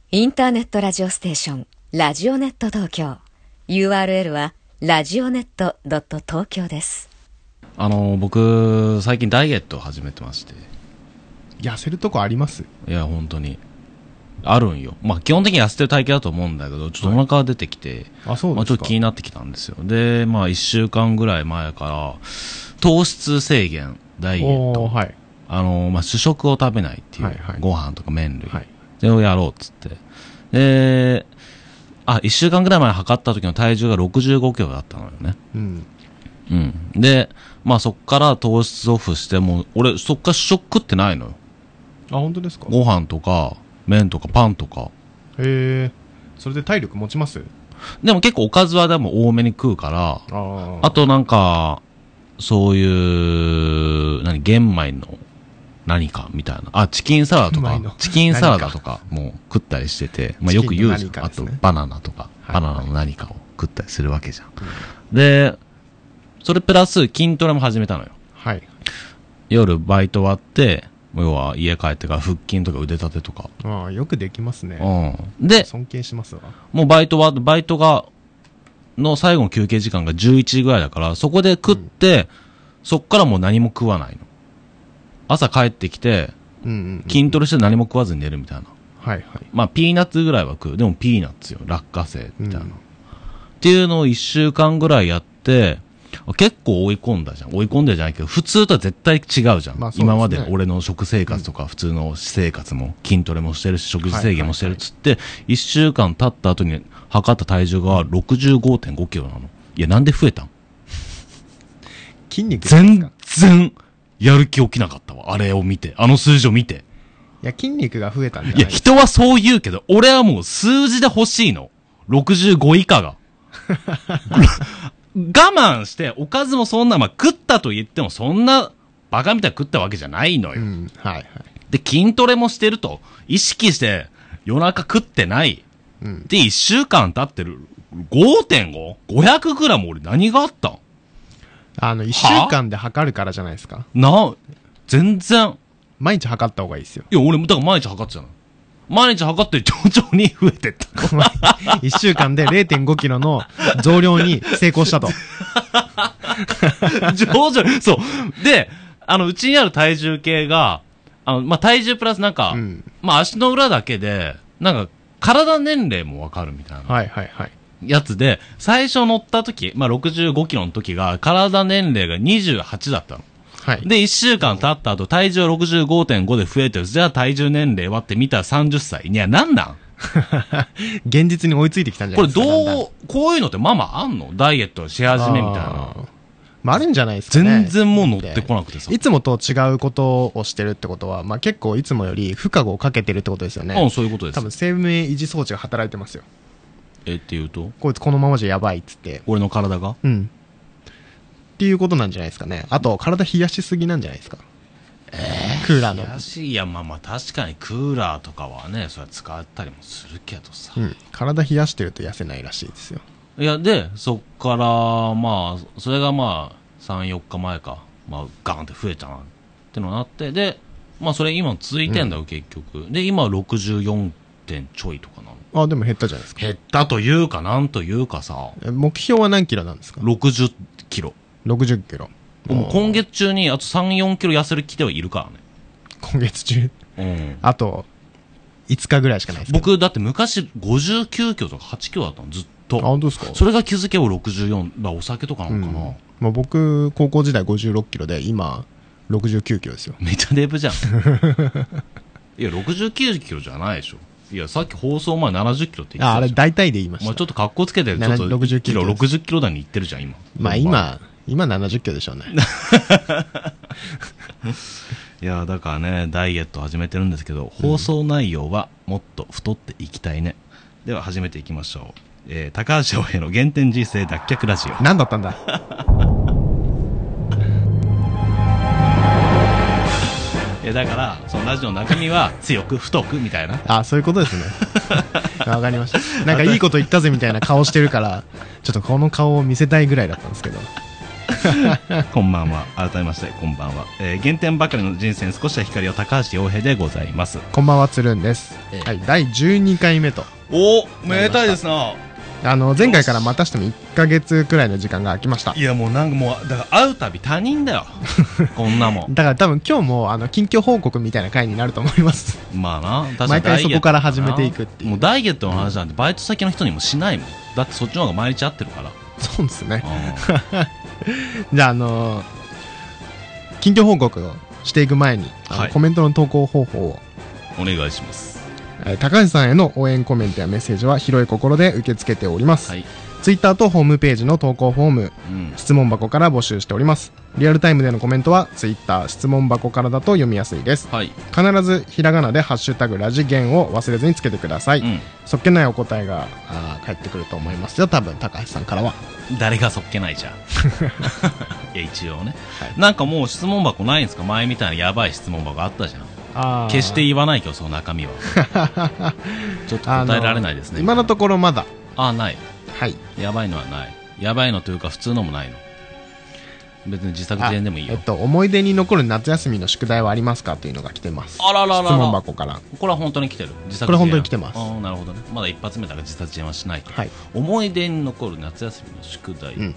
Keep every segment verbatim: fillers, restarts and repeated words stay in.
インターネットラジオステーションラジオネット東京 ユーアールエル はラジオネット 東京です。 あの僕最近ダイエットを始めてまして。 痩せるとこあります？ いや本当にあるんよ。まあ基本的に痩せてる体型だと思うんだけど、ちょっとお腹が出てきて、 はい、あ、そうですか。 まあちょっと気になってきたんですよ。でまあいっしゅうかんぐらい前から糖質制限ダイエット、 はい、 あのまあ主食を食べないっていう、はいはい、ご飯とか麺類、はい、それをやろうっつって、であいっしゅうかんぐらい前に測った時の体重がろくじゅうごキロだったのよね。 うんうん。でまあそっから糖質オフしても俺そっから主食食ってないのよ。 あ、本当ですか？ ご飯とか麺とかパンとか。 へえ。それで体力持ちます？ でも結構おかずはでも多めに食うから、あ, あとなんかそういう何玄米の何かみたいな、あチキンサラダとかチキンサラダとかも食ったりしてて、まあよく言うじゃん、ね、あとバナナとか、はいはい、バナナの何かを食ったりするわけじゃん、うん、でそれプラス筋トレも始めたのよ。 はい。 夜バイト終わって要は家帰ってから腹筋とか腕立てとか。 ああ、よくできますね。 うん。で、 尊敬しますわ。 もうバイトは、バイトが、の最後の休憩時間がじゅういちじぐらいだから、そこで食って、うん、そっからもう何も食わないの。朝帰ってきて、うんうんうん、筋トレして何も食わずに寝るみたいな。 はいはい。 まあ、ピーナッツぐらいは食う。でもピーナッツよ。落花生みたいな。うん、っていうのをいっしゅうかんぐらいやって、結構追い込んだじゃん。追い込んでじゃないけど、普通とは絶対違うじゃん。まあそうですね、今まで俺の食生活とか、普通の私生活も筋トレもしてるし、食事制限もしてるっつって、はいはいはい、いっしゅうかん経った後に測った体重が ろくじゅうごてんごキロなの。いや、なんで増えたん？ 筋肉ですか？ 全然やる気起きなかったわ。あれを見て。あの数字を見て。 いや、筋肉が増えたんじゃない？ いや、人はそう言うけど、俺はもう数字で欲しいの。ろくじゅうご以下が。我慢して、おかずもそんな、まあ、食ったと言ってもそんなバカみたいに食ったわけじゃないのよ。うん、はいはい。で、筋トレもしてると、意識して夜中食ってない。うん、で、いっしゅうかん経ってる ごてんご?ごひゃく グラム俺何があったん？ あの、いっしゅうかんで測るからじゃないですか。 な、全然。 毎日測った方がいいですよ。 いや、俺もだから毎日測ってたの。毎日測って徐々に増えてった。 いっしゅうかんで れいてんごキロの増量に成功したと。 徐々に、そう。で、あの、うちにある体重計が、あの、まあ、体重プラスなんか、うん、まあ、足の裏だけで、なんか、体年齢もわかるみたいな。 はいはいはい。 やつで、最初乗った時、まあ、ろくじゅうごキロの時が、体年齢がにじゅうはちだったの。はい。で、いっしゅうかん経った後、体重 ろくじゅうごてんご で増えてる。じゃあ体重年齢はって見たらさんじゅっさい。いや、なんなん現実に追いついてきたんじゃないですか。 これどう、こういうのってママあんの？ダイエットし始めみたいな。 まあ、あるんじゃないですかね。 全然もう乗ってこなくてさ。 いつもと違うことをしてるってことは、まあ結構いつもより負荷をかけてるってことですよね。 うん、そういうことです。 多分生命維持装置が働いてますよ。 えって言うと？ こいつこのままじゃやばいっつって。 俺の体が？ うん。っていうことなんじゃないですかね。あと、体冷やしすぎなんじゃないですか。 えー、 クーラーの。 冷やし、いや、まあまあ確かにクーラーとかはね、それは使ったりもするけどさ。 うん。体冷やしてると痩せないらしいですよ。 いや、で、そっから、まあ、それがまあ、さん、よっかまえか、まあ、ガーンって増えたなってのがあって、で、まあ、それ今続いてんだよ、うん、結局。で、今ろくじゅうよんてんちょいとかなの。 あ、でも減ったじゃないですか。 減ったというか、なんというかさ。 目標は何キロなんですか？ ろくじゅっキロ。 ろくじゅっキロ。 もう今月中にあとさん、よんキロ痩せる気ではいるからね。 今月中？ うん。 あと、いつかぐらいしかないですか？ 僕、だって昔ごじゅうきゅうキロとかはちキロだったの、ずっと。 あ、本当ですか？ それが気づけばろくじゅうよん。だお酒とかなのかな。うん、 まあ、僕、高校時代ごじゅうろっキロで、今、ろくじゅうきゅうキロですよ。 めちゃデブじゃん。いや、ろくじゅうきゅうキロじゃないでしょ。いや、さっき放送前ななじゅっキロって言ってたじゃん。 あ、あれ大体で言いました。 まあ、ちょっと格好つけて、ちょっとろくじゅっキロ、ろくじゅっキロ台に行ってるじゃん、今。 まあ今、今ななじゅっキロでしょうね。 いや、だからね、ダイエット始めてるんですけど、放送内容はもっと太っていきたいね。うん、では始めていきましょう。えー、高橋翔平の原点人生脱却ラジオ。 何だったんだ。 いやだからそのラジオの中身は強く太くみたいな。 あ、そういうことですね。わかりました。なんかいいこと言ったぜみたいな顔してるから、ちょっとこの顔を見せたいぐらいだったんですけど。 こんばんは。改めましてこんばんは。えー、原点ばかりの人生に少しは光を、高橋洋平でございます。 こんばんは、つるんです。 えーはい、だいじゅうにかいめと。 お、めでたいですな。 あの前回からまたしてもいっかげつくらいの時間が空きました。 いやもうなんかもうだから会うたび他人だよこんなもん。 だから多分今日もあの近況報告みたいな回になると思います。 まあな、確かに毎回そこから始めていくっていう。 もうダイエットの話なんてバイト先の人にもしないもん。だってそっちの方が毎日会ってるからそうですね。じゃあ、あのー、近況報告をしていく前に、はい、コメントの投稿方法をお願いします。 高橋さんへの応援コメントやメッセージは広い心で受け付けております、はい、ツイッターとホームページの投稿フォーム、うん、質問箱から募集しております。リアルタイムでのコメントはツイッター質問箱からだと読みやすいです、はい、必ずひらがなでハッシュタグラジゲンを忘れずにつけてください、うん、そっけないお答えが返ってくると思いますよ、多分高橋さんからは。 誰がそっけないじゃんいや一応ね、はい、なんかもう質問箱ないんですか？前みたいなやばい質問箱あったじゃん。あ、決して言わないけどその中身はちょっと答えられないですね。 今のところまだあ、ない。 はい、 やばいのはない。やばいのというか普通のもないの。別に自作自演でもいいよ。 えっと、思い出に残る夏休みの宿題はありますかっていうのが来てます。 あらららら、 質問箱から。 これは本当に来てる？自作自演。 これ本当に来てます。 あ、なるほどね。まだ一発目だから自作自演はしないと、 はい、 思い出に残る夏休みの宿題、うん、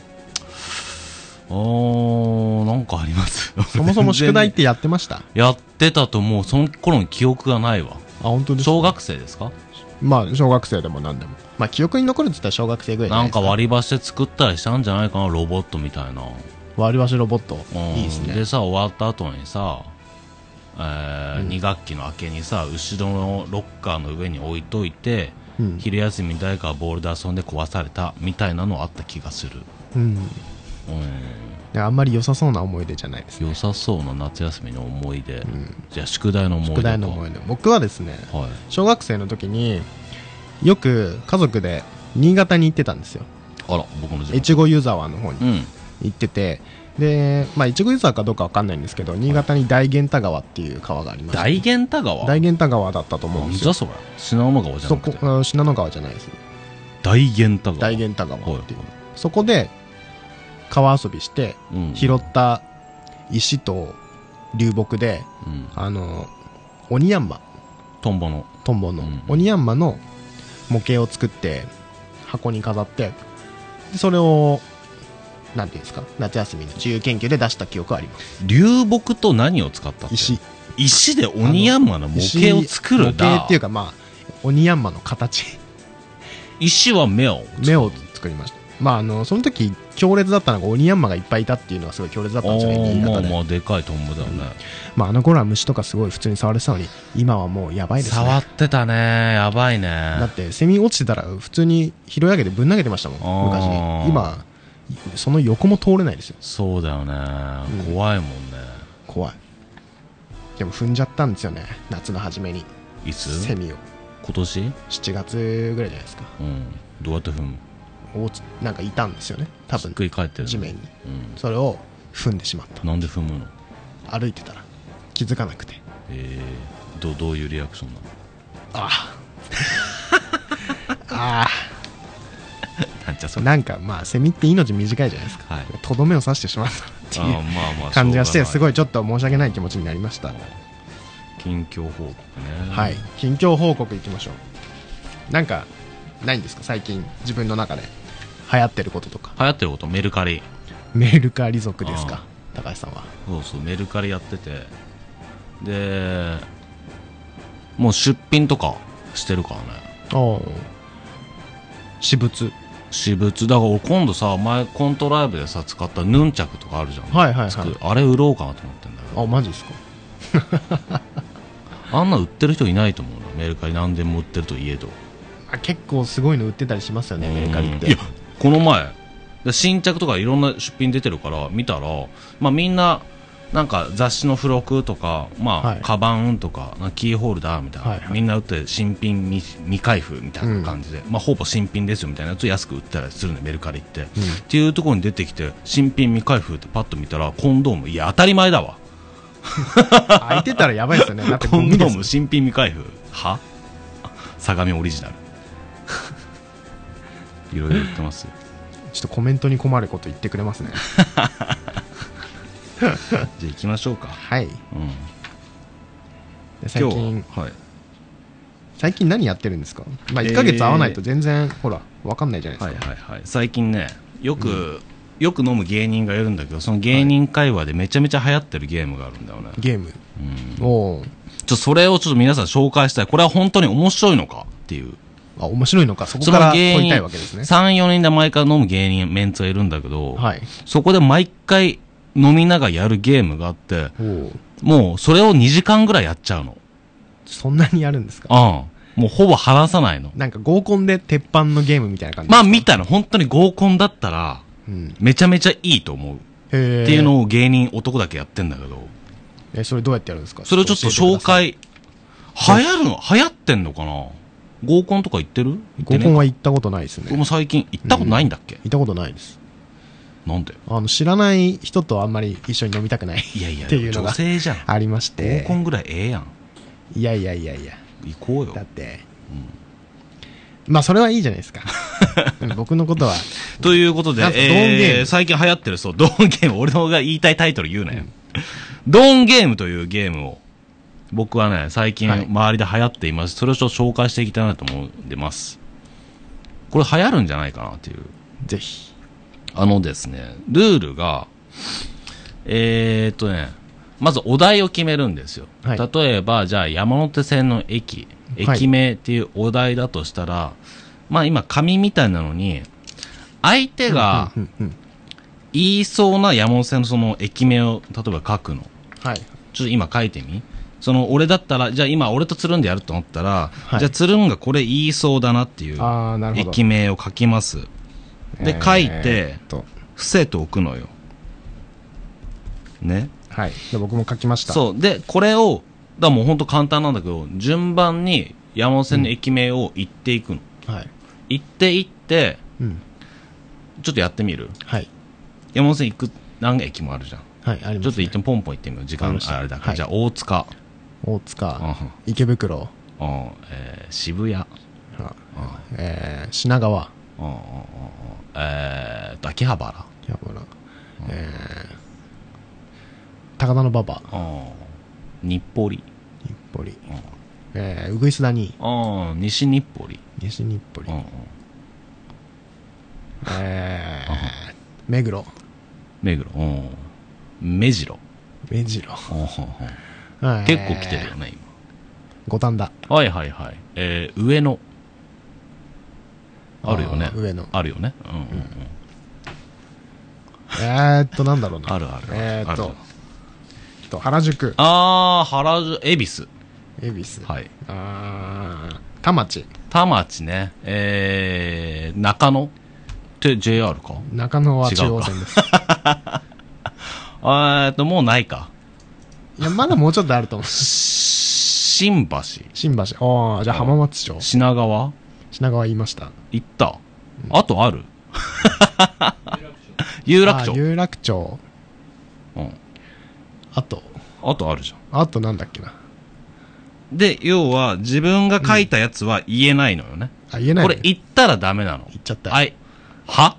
おー、なんかありますそもそも宿題ってやってました？ やってたと思う。その頃の記憶がないわ。 あ、本当ですか？ 小学生ですか？ まあ小学生でも何でも、まあ記憶に残るって言ったら小学生ぐらいじゃないですか。 なんか割り箸で作ったりしたんじゃないかな、ロボットみたいな。 割り箸ロボット、いいですね。 でさ、終わった後にさ、えーうん、に学期の明けにさ、後ろのロッカーの上に置いといて、うん、昼休みに誰かがボールで遊んで壊されたみたいなのあった気がする。うん、 うん、あんまり良さそうな思い出じゃないですね。 良さそうな夏休みの思い出、うん、じゃあ宿題の思い出。 宿題の思い出、僕はですね、はい、小学生の時によく家族で新潟に行ってたんですよ。 あら、僕の地元越後湯沢の方に、うん行ってて、で、まあ、越後湯沢かどうかわかんないんですけど、新潟に大源太川っていう川がありまして、 大源太川大源太川だったと思うんですよ。 なんじゃそれ、信濃川じゃなくて。 そこ、信濃川じゃないですね。 大源太川。 大源太川っていう、はい、そこで川遊びして、うん、拾った石と流木で、うん、あの鬼ヤンマ、 トンボのトンボの、うん、鬼ヤンマの模型を作って箱に飾って、でそれをなんていうんですか、夏休みの自由研究で出した記憶はあります。 流木と何を使ったって？石。石で鬼ヤンマの模型を作るんだ。 模型っていうか、まあ鬼ヤンマの形。 石は目を目を作りました。まああのその時強烈だったのが鬼ヤンマがいっぱいいたっていうのがすごい強烈だったんですよね、新潟で。 まあまあでかいトンボだよね、うん、 まああの頃は虫とかすごい普通に触れてたのに、今はもうやばいですね。 触ってたね、やばいね。 だってセミ落ちてたら普通に拾い上げてぶん投げてましたもん昔。今その横も通れないですよ。 そうだよね、うん、怖いもんね。 怖い。でも踏んじゃったんですよね、夏の初めに。 いつ？ セミを今年しちがつぐらいじゃないですか。 うん、どうやって踏む？ なんかいたんですよね、多分。 ひっくり返ってる地面に、うん、それを踏んでしまった。 なんで踏むの？ 歩いてたら気づかなくて。 えー、ど, どういうリアクションなの？ ああああなんちゃそれ。 なんかまあセミって命短いじゃないですか、とどめを刺してしまったっていう感じがして、すごいちょっと申し訳ない気持ちになりました。 近況報告ね。 はい、近況報告いきましょう。なんかないんですか最近自分の中で流行ってることとか。 流行ってること、メルカリ。 メルカリ族ですか、高橋さんは。 そうそう、メルカリやってて、でもう出品とかしてるからね。 ああ、私物私物だから。今度さ、前コントライブでさ使ったヌンチャクとかあるじゃん。 はいはいはい。 あれ売ろうかなと思ってんだよ。 あ、マジですかあんな売ってる人いないと思うの、メルカリ。何でも売ってるといえど。 あ、結構すごいの売ってたりしますよね、メルカリって。 いや、この前新着とかいろんな出品出てるから見たら、まあ、みんななんか雑誌の付録とか、まあ、はい、カバンとかキーホルダーみたいな、はいはい、みんな売って新品未未開封みたいな感じで、うん、まあ、ほぼ新品ですよみたいなやつを安く売ったりするね、メルカリって、うん、っていうところに出てきて、新品未開封ってパッと見たらコンドーム。いや当たり前だわ開いてたらやばいですよね。だってコンドーム新品未開封は相模オリジナルいろいろ言ってます。 ちょっとコメントに困ること言ってくれますねじゃあ行きましょうか。 はい。 うん。 で最近、 はい。 最近何やってるんですか？まあ、いっかげつ会わないと全然、ほら、わかんないじゃないですか。 はいはいはい。最近ね、よく、うん、よく飲む芸人がいるんだけど、その芸人界隈でめちゃめちゃ流行ってるゲームがあるんだよね。 ゲーム、 うん、 おー。 ちょ、それをちょっと皆さん紹介したい。これは本当に面白いのかっていう。 あ、面白いのか。そこから問いたいわけですね。 さん、よにんで毎回飲む芸人、メンツがいるんだけど、 はい。そこで毎回飲みながらやるゲームがあって、もうそれをにじかんぐらいやっちゃうの。 そんなにやるんですか？ うん。もうほぼ話さないの。 なんか合コンで鉄板のゲームみたいな感じ。 まあ見たの。本当に合コンだったら、うん、めちゃめちゃいいと思う。へー。っていうのを芸人男だけやってんだけど。 え、それどうやってやるんですか？ それをちょっと紹介。流行るの流行ってんのかな？合コンとか行ってる？ 合コンは行ったことないですね。 僕も最近行ったことないんだっけ？ うん、行ったことないです。 なんで？ あの、知らない人とあんまり一緒に飲みたくない。いやいや、っていうのが女性じゃん。 ありまして。 合コンぐらいええやん。 いやいやいやいや。 行こうよ。 だって、うん、まあそれはいいじゃないですか。僕のことは。 ということで、えー、最近流行ってる、そう、ドーンゲーム、俺のが言いたいタイトル言うなよ。うん、ドーンゲームというゲームを、僕はね、最近周りで流行っています。それをちょっと紹介していきたいなと思ってます。これ流行るんじゃないかなっていう。 ぜひ。 あのですね、ルールが、えーっとね、まずお題を決めるんですよ。はい、例えば、じゃあ山手線の駅、駅名っていうお題だとしたら、はい、まあ今紙みたいなのに、相手が言いそうな山手線のその駅名を例えば書くの。はい。ちょっと今書いてみ。その俺だったら、じゃあ今俺とつるんでやると思ったら、はい、じゃあつるんがこれ言いそうだなっていう駅名を書きます。で、書いて、伏せておくのよ。ね。 はい。で、僕も書きました。 そう。で、これを、だからもうほんと簡単なんだけど、順番に山手線の駅名を言っていくの。うん、はい。言っていって、うん、ちょっとやってみる？はい。山手線行く何駅もあるじゃん。はい、ありますね。ちょっと一旦ポンポン行ってみよう。時間あれだから。はい、じゃあ、大塚。 大塚。池袋。 うん、えー、渋谷。 えー、品川。 えー、秋葉原。秋葉原。 えー、高田馬場。 日暮里。 日暮里。えー、うぐいす谷。 西日暮里。 西日暮里。えー、目黒。 目黒。目白。 目白。 結構来てるよね、今。 五反田。 はいはいはい。えー、上野。あるよね。 上野。 あるよね。うんうんうん。 えーっと、なんだろうな。 あるある。 えーっと、と原宿。 あー、原宿、恵比寿。 恵比寿。 はい。 あー、田町。 田町ね。えー、中野って ジェイアール か？ 中野は中央線です。 えっと、もうないか。 いや、まだもうちょっとあると思う。 新橋。 新橋。ああ、じゃあ浜松町。 品川？ 品川言いました。 行った。うん、あとある？有楽町。 有楽町。 うん。 あと。 あとあるじゃん。 あとなんだっけな。 で、要は自分が書いたやつは言えないのよね。 うん、あ、言えない、 ね。これ言ったらダメなの。 言っちゃった。 はい。は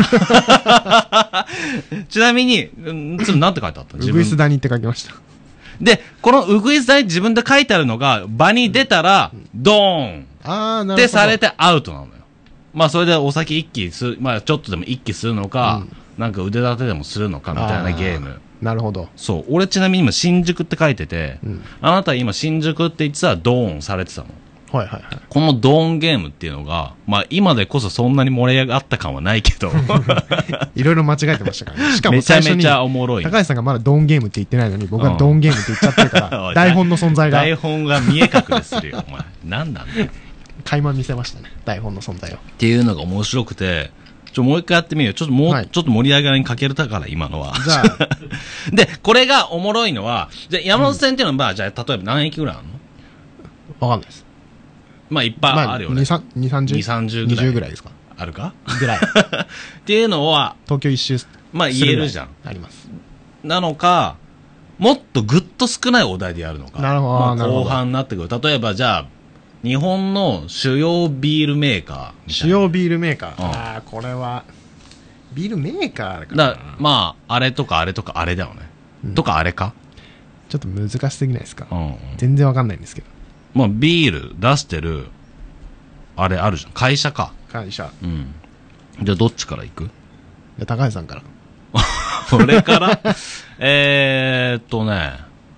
ちなみに、うん、ちょっとなんて書いてあった？ うぐいす谷って書きました。 で、このうぐいす谷自分で書いてあるのが、場に出たら、うん、ドーンあー、なるほど。 ってされてアウトなのよ。まあ、それでお酒一気する、まあ、ちょっとでも一気するのか、うん、なんか腕立てでもするのかみたいなゲーム。 なるほど。 そう。俺ちなみに今、新宿って書いてて、うん、あなた今、新宿って言ってたらドーンされてたの。 はいはいはい。 このドーンゲームっていうのが、まあ今でこそそんなに盛り上がった感はないけど。 いろいろ間違えてましたからね。しかもめちゃめちゃおもろい。 高橋さんがまだドーンゲームって言ってないのに、僕はドーンゲームって言っちゃってるから、台本の存在が。 台本が見え隠れするよ、お前。何なんだよ。 垣間見せましたね、台本の存在を。 っていうのが面白くて、ちょ、もう一回やってみよう。ちょっともう、はい、ちょっと盛り上がりに欠けるたから、今のは。 じゃあ。 で、これがおもろいのは、じゃあ山手線っていうのは、まあ、じゃあ例えば何駅ぐらいあるの？わかんないです。 まあいっぱいあるよね。 まあ、に、さんじゅう。 に、さんじゅうぐらい。 にじゅうぐらいですか？ あるかぐらい。 っていうのは、 東京一周。 まあ言えるじゃん。 あります。 なのか、もっとぐっと少ないお題でやるのか。 なるほど。 まあ後半になってくる。例えばじゃあ、日本の主要ビールメーカー。 主要ビールメーカー。うん、ああ、これは、ビールメーカーだから。 だまあ、あれとかあれとかあれだよね。 うん、 とかあれかちょっと難しすぎないですか、 うん、 全然わかんないんですけど。 まあ、ビール出してる、あれあるじゃん。会社か。 会社。 うん。じゃあどっちから行く？ じゃあ高橋さんから。 俺からえーっとね、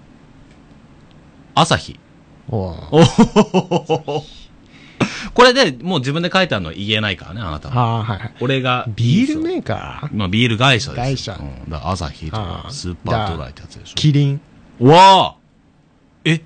朝日。 おおおこれでもう自分で書いてあるのは言えないからね、あなたは。 ああ、はいはい。 俺が。 ビールメーカー？ まあビール会社です。 会社。 うん。だから朝日とかスーパードライってやつでしょ。 キリン。 わあえ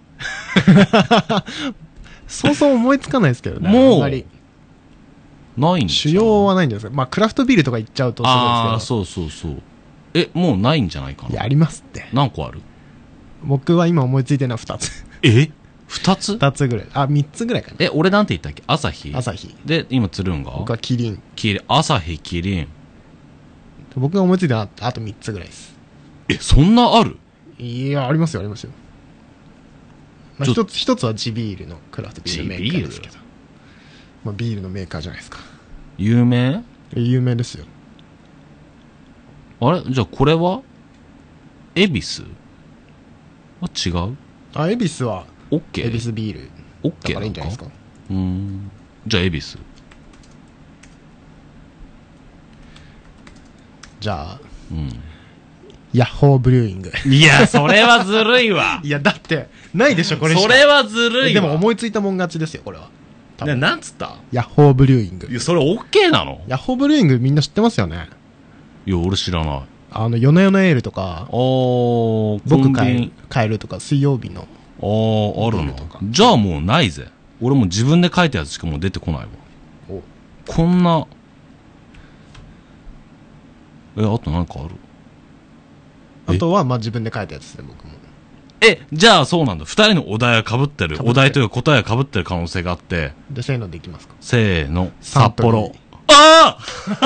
そうそう思いつかないですけどね。 もう、 あんまりないんですか？ 主要はないんじゃないですか。まあ、クラフトビールとか言っちゃうとすごいですけど。 ああ、そうそうそう。え、もうないんじゃないかな。 いや、ありますって。 何個ある？ 僕は今思いついてるのは二つ。 え二つ？ 二つぐらい。あ、三つぐらいかな。 え、俺なんて言ったっけ？朝日。 朝日。 で、今、つるんが僕はキリン。 キリン。朝日、キリン。 僕が思いついてるのはあと三つぐらいです。 え、そんなある？ いや、ありますよ、ありますよ。まあ、一つ、一つは地ビールのクラフトビールメーカーですけど。まあ、ビールのメーカーじゃないですか。 有名？ 有名ですよ。 あれじゃあこれは恵比寿は違う？ あ、恵比寿は、 オッケー？ 恵比寿ビール。 オッケーだからいいんじゃないですか。 うーん。じゃあ恵比寿。 じゃあ、 うん。 ヤッホーブリューイング。 いや、それはずるいわ。 いや、だって、ないでしょ、これしか。 それはずるいわ。 でも思いついたもん勝ちですよ、これは。 ね、なんつった？ ヤッホーブリューイング。 いや、それオッケーなの？ ヤッホーブリューイングみんな知ってますよね。 いや、俺知らない。 あの、夜な夜なエールとか、 あー、 僕帰る、帰るとか、水曜日の。 あー、あるのか。じゃあもうないぜ。俺も自分で書いたやつしかもう出てこないわ。 おこんな、え、あと何かある？ あとは、まあ、自分で書いたやつですね、僕も。 え、じゃあそうなんだ。二人のお題が被ってる。お題というか答えが被ってる可能性があって。 で、せーのでいきますか。 せーの、 サントリー札幌。あ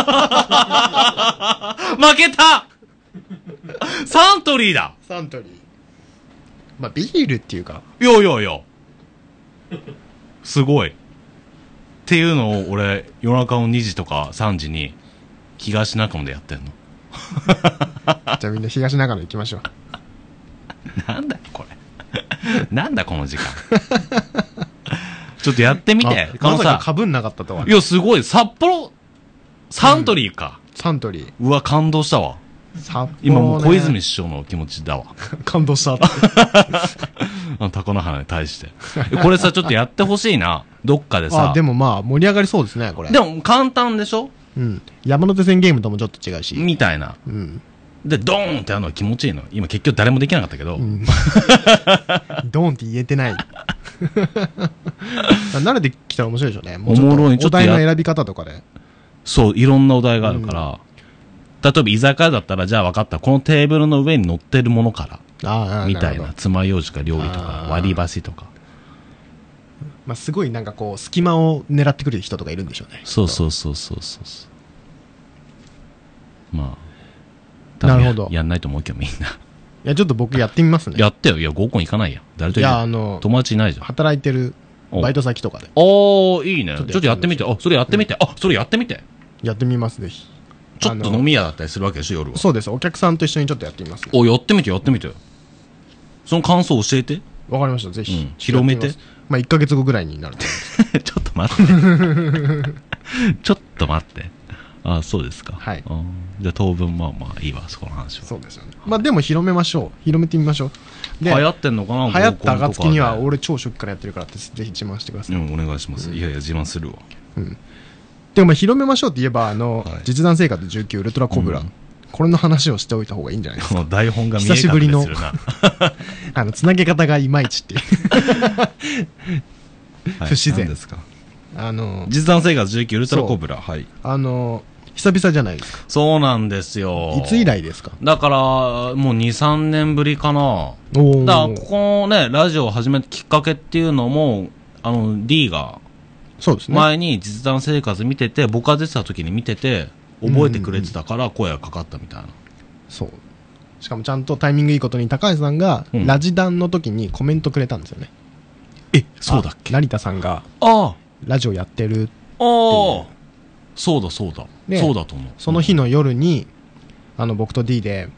あ負けたサントリーだ。 サントリー。まあ、ビールっていうか。 いやいやいや。すごい。っていうのを俺、夜中のにじとかさんじに、東中野でやってんの。 じゃあみんな東中野行きましょう。 なんだよ、これ。なんだ、この時間。ちょっとやってみて。このまささ、 か被んなかったとは。 いや、すごい。札幌、サントリーか。 うん、サントリー。 うわ、感動したわ。 札幌、ね、 今もう小泉師匠の気持ちだわ。 感動した。 あの、タコの花に対して。これさ、ちょっとやってほしいな。どっかでさ。 あ、でもまあ、盛り上がりそうですね、これ。 でも、簡単でしょ？ うん。山手線ゲームともちょっと違うし。 みたいな。 うん。 で、ドーンってやるのは気持ちいいの。今結局誰もできなかったけど。うん、 ドーンって言えてない。慣れてきたら面白いでしょうね。もうおもろい。ちょっとお題の選び方とかで。 そう、いろんなお題があるから。うん、例えば居酒屋だったら、じゃあ分かった。このテーブルの上に乗ってるものから。ああ、みたいな。爪楊枝か料理とか、割り箸とか。 まあ、すごいなんかこう、隙間を狙ってくる人とかいるんでしょうね。 そうそうそうそうそう。まあ。 なるほど。 やんないと思うけどみんな。いや、ちょっと僕やってみますね。 やってよ。いや、合コン行かないやん。誰と行く？いや、あの、友達いないじゃん。 働いてるバイト先とかで。 おー、いいね。ちょっとやってみて。あ、それやってみて。あ、それやってみて。 やってみます、ぜひ。 ちょっと飲み屋だったりするわけでしょ、夜は。 そうです。お客さんと一緒にちょっとやってみます、ね。 お、やってみて、やってみて。その感想教えて。 わかりました、ぜひ。うん、 広めて。 まあ、いっかげつごぐらいになると思います。 ちょっと待って。ちょっと待って。あ、そうですか。 はい。 じゃあ当分まあまあいいわ、そこの話は。 そうですよね。まあでも広めましょう。広めてみましょう。 流行ってんのかな？ 流行った暁には俺超初期からやってるからってぜひ自慢してください。 うん、お願いします。いやいや、自慢するわ。 うん。でもまあ広めましょうって言えば、あの、実弾生活じゅうきゅうウルトラコブラ。これの話をしておいた方がいいんじゃないですか。 この台本が見え久しぶりの、 するなあの、つなげ方がいまいちっていう。不自然。 ですか。 あの、 実弾生活じゅうきゅうウルトラコブラ。はい。 あの、久々じゃないですか。 そうなんですよ。 いつ以来ですか？ だから、もうに、さんねんぶりかな。 おー。 だから、ここのね、ラジオを始めたきっかけっていうのも、あの、D が、 そうですね。 前に実弾生活見てて、僕が出てた時に見てて、覚えてくれてたから声がかかったみたいな。 そう。しかもちゃんとタイミングいいことに高橋さんが、うん、ラジダンの時にコメントくれたんですよね。 え、そうだっけ？ 成田さんが、 ああ。 ラジオやってるって。 ああ。そうだそうだ。そうだと思う。 その日の夜に、あの、僕と D で、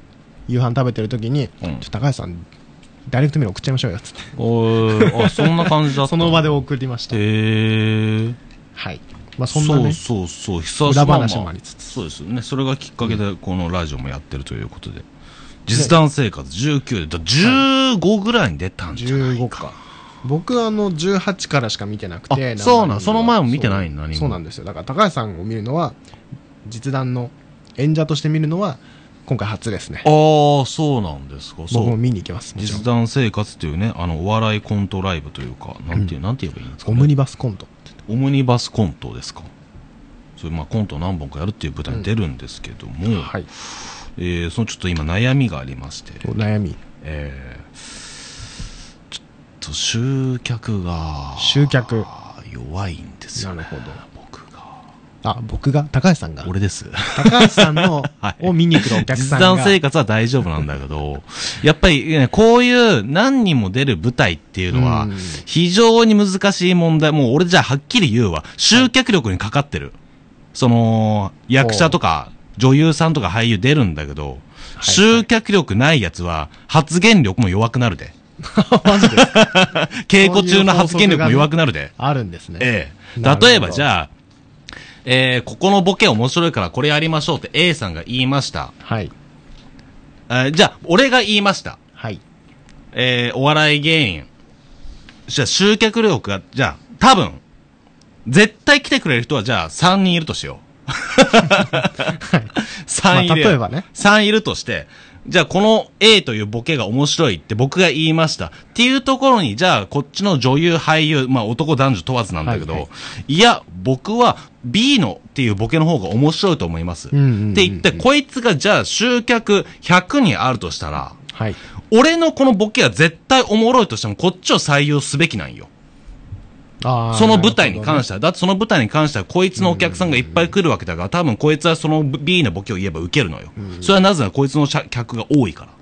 夕飯食べてる時に、うん、ちょっと高橋さんダイレクトメール送っちゃいましょうよっつっておあそんな感じだったその場で送りました。 へえ。 はい、まあ、そんなねそうそうそう裏話もありつつ、 そうですね、それがきっかけでこのラジオもやってるということで、うん、実弾生活じゅうきゅうでじゅうごぐらいに出たんじゃないか、じゅうごか。 僕あのじゅうはちからしか見てなくて、 そうなん、その前も見てないんだ。 そうなんですよ。だから高橋さんを見るのは、実弾の演者として見るのは今回初ですね。 ああ、そうなんですか。 僕も見に行きます。 実弾生活っていうね、あのお笑いコントライブというか、なんていう、うん、なんて言えばいいんですか、ね、 オムニバスコント。 オムニバスコントですか。そういうまあコントを何本かやるっていう舞台に出るんですけども、うん、はい、えー、そのちょっと今悩みがありまして。 悩み。 えー、ちょっと集客が集客弱いんですよね。 なるほど。 僕があ僕が高橋さんが俺です高橋さんの、はい、を見に来るお客さんが実弾生活は大丈夫なんだけどやっぱり、ね、こういう何人も出る舞台っていうのは非常に難しい問題。もう俺じゃあはっきり言うわ、集客力にかかってる。その役者とか女優さんとか俳優出るんだけど、集客力ないやつは発言力も弱くなるでマジで稽古中の発言力も弱くなるで。 あるんですね。 ええ。例えばじゃあ、えー、ここのボケ面白いからこれやりましょうって A さんが言いました。 はい。 えー、じゃあ、俺が言いました。 はい。 えー、お笑い芸人。じゃあ、集客力が、じゃあ、多分、絶対来てくれる人はじゃあさんにんいるとしよう。はい。さんいる。 まあ、例えばね。 さんいるとして、じゃあこの A というボケが面白いって僕が言いました。っていうところに、じゃあこっちの女優、俳優、まあ男男女問わずなんだけど、はいはい、いや、僕は B のっていうボケの方が面白いと思います。うんうんうんうん、って言って、こいつがじゃあ集客ひゃくにんあるとしたら、はい、俺のこのボケは絶対おもろいとしてもこっちを採用すべきなんよ。あその舞台に関しては、ね、だってその舞台に関してはこいつのお客さんがいっぱい来るわけだから、多分こいつはその B のボケを言えば受けるのよ。うん、それはなぜならこいつの客が多いから。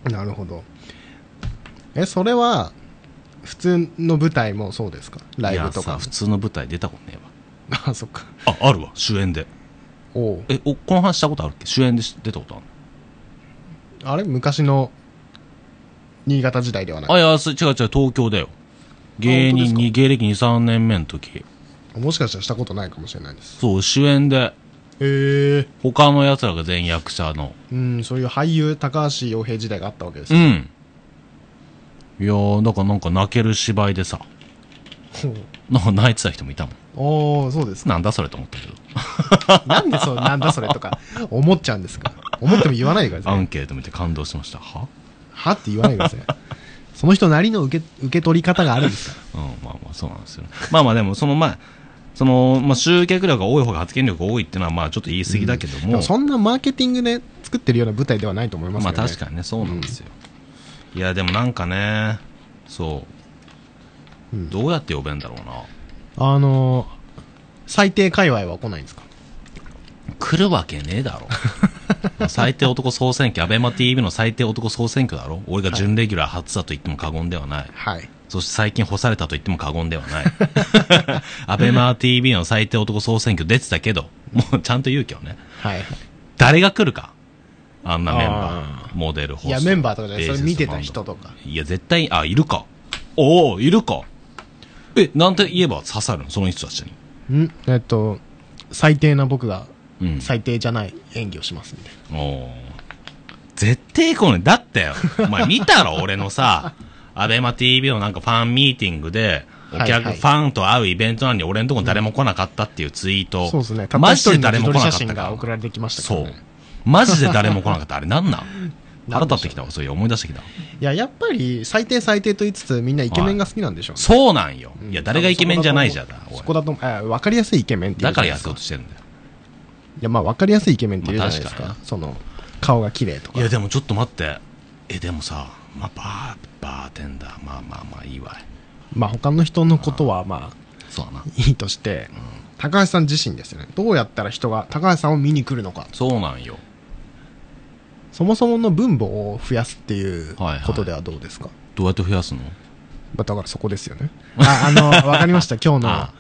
なるほど。え、それは普通の舞台もそうですか？ライブとか。いやさ、 普通の舞台出たことねえわ。あ、そっか。 あ、あるわ、主演で。 おう。 え、お、この話したことあるっけ？主演で出たことあるの？あれ昔の新潟時代ではない？ あ、いや、違う違う、東京だよ。芸人に、芸歴に、さんねんめの時。 もしかしたらしたことないかもしれないです。 そう、主演で。へえ。 他の奴らが全員役者の。 うん、そういう俳優、高橋洋平時代があったわけですよ。 うん。いやー、だからなんか泣ける芝居でさ。なんか泣いてた人もいたもん。 おー、そうですか。 なんだそれと思ったけど。なんでそう、なんだそれとか、思っちゃうんですか。思っても言わないでください。 アンケート見て感動しました。ははって言わないでください。その人なりの受け、受け取り方があるんですから。 うん、まあまあそうなんですよね。まあまあでもそのまあ、その、まあ集客力が多い方が発言力が多いっていうのはまあちょっと言い過ぎだけども。うん、でもそんなマーケティングで作ってるような舞台ではないと思いますけどね。 まあ確かにね、そうなんですよ。うん、いやでもなんかね、そう、うん。どうやって呼べんだろうな。 あのー、最低界隈は来ないんですか？ 来るわけねえだろ。最低男総選挙、アベマ ティービー の最低男総選挙だろ。俺が準レギュラー初だと言っても過言ではない。はい。そして最近干されたと言っても過言ではない。アベマ ティービー の最低男総選挙出てたけど、もうちゃんと言うけどね。はい。誰が来るか。あんなメンバー、モデル、ホスト。 いや、メンバーとかでそれ見てた人とか。 いや、絶対、あ、いるか。おお、いるか。え、なんて言えば刺さるのその人たちに。んえっと、最低な僕が、うん、最低じゃない演技をしますみたいな。お絶対これだってよ。お前見たろ俺のさ、アベマ ティービー のなんかファンミーティングで、お客、はいはい、ファンと会うイベントなのに俺のとこ誰も来なかったっていうツイート。うん、 そうですね。 マジで誰も来なかった写真が送られてきましたけど、ね。そう。 マジで誰も来なかった。あれなんなん腹立ってきたわ。そういう思い出してきた。いや、やっぱり最低最低と言いつつみんなイケメンが好きなんでしょうね。 そうなんよ。いや、誰がイケメンじゃないじゃん。 そこだと、え、わかりやすいイケメンっていう。 だからやろうとしてるんだよ。 いや、まあ分かりやすいイケメンって言うじゃないですか。まあ、その、顔が綺麗とか。 いや、でもちょっと待って。え、でもさ、まあ、バー、バーテンダー、まあまあまあいいわい。 まあ他の人のことはまあ、 そうだな。 いいとして、うん、高橋さん自身ですよね。どうやったら人が高橋さんを見に来るのか。 そうなんよ。 そもそもの分母を増やすっていうことではどうですか？はいはい、 どうやって増やすの？ だからそこですよね。あ、あの、わかりました。今日の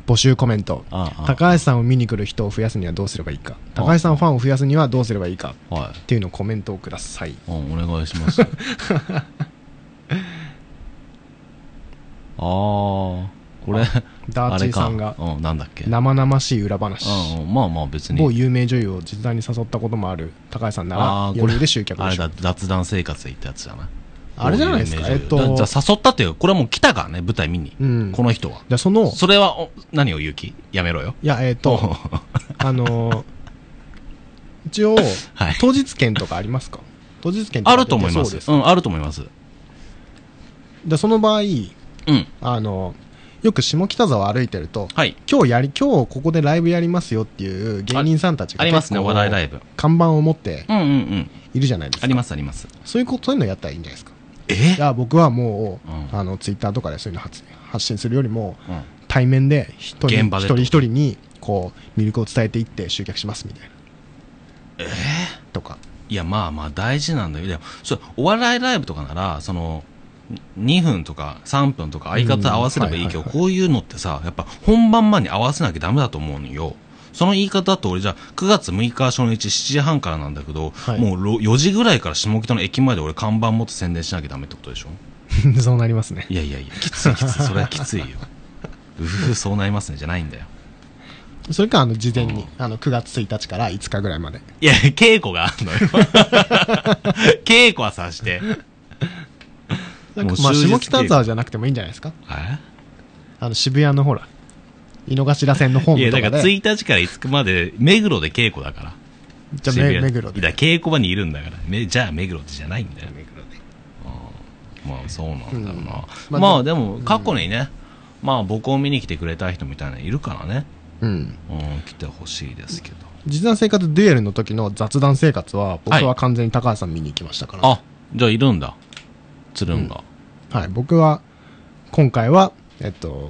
募集コメント。 ああ高橋さんを見に来る人を増やすにはどうすればいいか。高橋さんファンを増やすにはどうすればいいか。 はい。 っていうのをコメントをください。 うん、お願いします。ああ、これ、 ダーチーさんが、 うん、なんだっけ。 生々しい裏話。 うん、まあまあ別に。 某有名女優を実際に誘ったこともある高橋さんなら、余裕で集客でしょ。 あれだ、雑談生活で行ったやつじゃない。 あれじゃないですか、えっと。 じゃあ誘ったっていうか、これはもう来たからね、舞台見に。うん。この人は。 じゃその、 それは、何を言う気やめろよ。 いや、えっと、あのー、一応、はい、当日券とかありますか？当日券とかあると思います。うん、あると思います。 で、その場合、うん。あの、よく下北沢歩いてると、はい、今日やり、今日ここでライブやりますよっていう芸人さんたちがありますね、話題ライブ。 看板を持って、 うんうんうん。 いるじゃないですか。 ありますあります。 そういうこと、そういうのやったらいいんじゃないですか。 え？ いや、僕はもう、うん、あの、ツイッターとかでそういうの 発, 発信するよりも、うん、対面で一人、一人一人に、こう、魅力を伝えていって集客しますみたいな。 えー、 とか。 いや、まあまあ大事なんだけど、それお笑いライブとかなら、その、にふんとかさんぷんとか相方合わせればいいけど、こういうのってさ、やっぱ本番前に合わせなきゃダメだと思うのよ。その言い方だと俺じゃあくがつむいか初日しちじはんからなんだけど、はい、もうよじぐらいから下北の駅前で俺看板持って宣伝しなきゃダメってことでしょ。 そうなりますね。 いやいやいや、きついきつい、それはきついよ。うふふ、そうなりますねじゃないんだよ。 それかあの事前に、うん、あのくがつついたちからいつかぐらいまで。 いや、稽古があるのよ。稽古はさして。 なんかまあ下北沢じゃなくてもいいんじゃないですか。 え？ あの渋谷のほら。井の頭線の本部とかで。 いや、だからついたちからいつかまで、目黒で稽古だから。 じゃあ、目黒で。 いや、稽古場にいるんだから。めじゃあ、目黒でじゃないんだよ。目黒で。あまあ、そうなんだろうな。うん、まあ、まあ、でも、過去にね、うん、まあ、僕を見に来てくれた人みたいなのいるからね。うん。うん、来てほしいですけど。 実弾生活デュエルの時の雑談生活は、僕は完全に高橋さん見に行きましたから、 ね。はい、あ、じゃあ、いるんだ。つるんが、 うん。はい、僕は、今回は、えっと、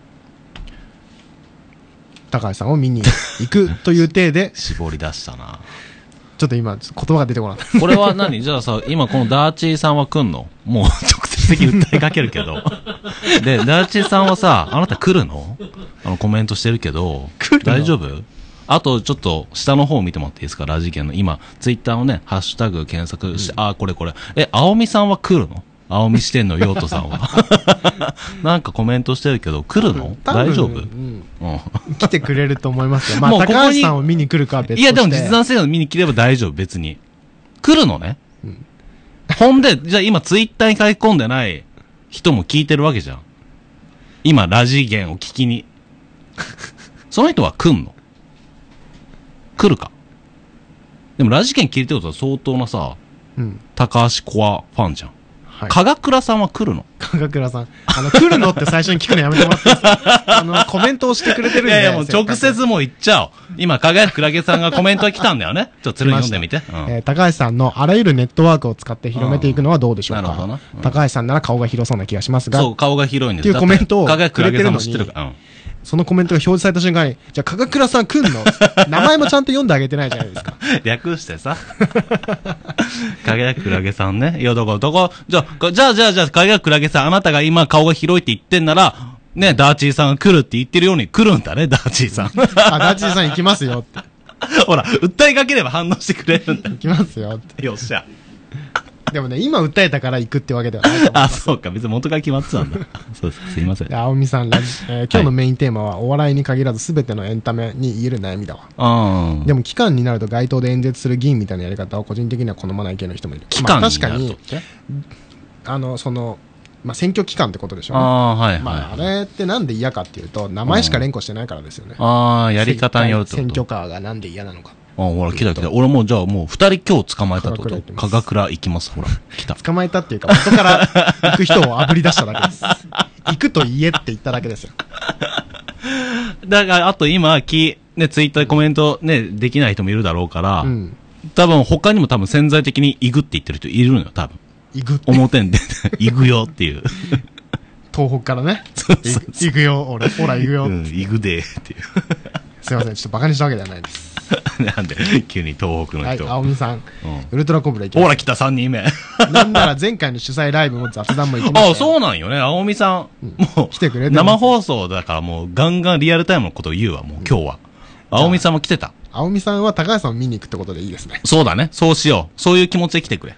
高橋さんを見に行くという体で絞り出したな。 ちょっと今言葉が出てこなかった。 これは何？じゃあさ、今このダーチーさんは来んの？もう直接的に訴えかけるけど。で、ダーチーさんはさ、あなた来るの？あのコメントしてるけど、大丈夫？あとちょっと下の方見てもらっていいですか？ラジケンの今ツイッターのね、ハッシュタグ検索して、うん、あ、これこれ。え、青みさんは来るの？青み視点のヨートさんはなんかコメントしてるけど来るの？大丈夫？うん、 うん、来てくれると思いますよ。まあここ高橋さんを見に来るかは別として。 いやでも実弾生活見に来れば大丈夫。別に来るのね、うん、ほんでじゃあ今ツイッターに書き込んでない人も聞いてるわけじゃん。今ラジゲンを聞きにその人は来んの？来るか？でもラジゲン聞いてることは相当なさ、うん、高橋コアファンじゃん。はい、か倉さんは来るの？か倉さん。あの、来るのって最初に聞くのやめてもらっていいですか？あの、コメントをしてくれてるんで。いやいや、もう直接もう言っちゃおう。今、かがやくらげさんがコメントが来たんだよね。ちょっとつるん読んでみて。うん、 えー、高橋さんのあらゆるネットワークを使って広めていくのはどうでしょうか？なるほどな。うん、高橋さんなら顔が広そうな気がしますが。 そう、顔が広いんです。 っていうコメントをかがやくらげさんも知ってるから。うん、 そのコメントが表示された瞬間に、じゃあ、かがくらさん来んの？名前もちゃんと読んであげてないじゃないですか。 略してさ。かがやくらげさんね。いや、だから、だから、じゃあ、じゃあ、じゃあ、じゃあ、かがやくらげさん、あなたが今顔が広いって言ってんなら、ね、ダーチーさんが来るって言ってるように来るんだね、ダーチーさん。 あ、ダーチーさん行きますよって。 ほら、訴えかければ反応してくれるんだ。 行きますよって。 よっしゃ。 でもね、今訴えたから行くってわけではないと思います。 あ、そうか。別に元が決まってたんだ。そうです。すいません。 青みさん、ラジ、えー、今日のメインテーマは、お笑いに限らず全てのエンタメに言える悩みだわ。あでも、期間になると街頭で演説する議員みたいなやり方を個人的には好まない系の人もいる。 期間になると、 まあ、確かに、あの、その、まあ、選挙期間ってことでしょうね。ああ、はい、はい。 まあ、あれってなんで嫌かっていうと、名前しか連呼してないからですよね。 ああ、やり方によると。 選挙カーがなんで嫌なのか。 あ、ほら、来た来た。俺もうじゃあもう二人今日捕まえたってこと？かがくら行きます。ほら、来た。 捕まえたっていうか、元から行く人を炙り出しただけです。行くと言えって言っただけですよ。 だから、あと今、き、ね、ツイッターでコメントね、できない人もいるだろうから、うん、多分他にも多分潜在的に行くって言ってる人いるのよ、多分。 行くって。 表に出て、行くよっていう。 東北からね。そうそうそう行くよ、俺。ほら、行くよ。うん、 行くで、っていう。 すいません、ちょっとバカにしたわけではないです。 なんで、急に東北のはい、 人。 青みさん。 うんウルトラコブラ行きます。 ほら来たさんにんめ。 なんなら前回の主催ライブも雑談も行きましたよ。 あ、そうなんよね。青みさん。もう、 来てくれてます生放送だからもうガンガンリアルタイムのことを言うわ、もう今日は。青みさんも来てた。 青みさんは高橋さんを見に行くってことでいいですね。 そうだね。そうしよう。そういう気持ちで来てくれ。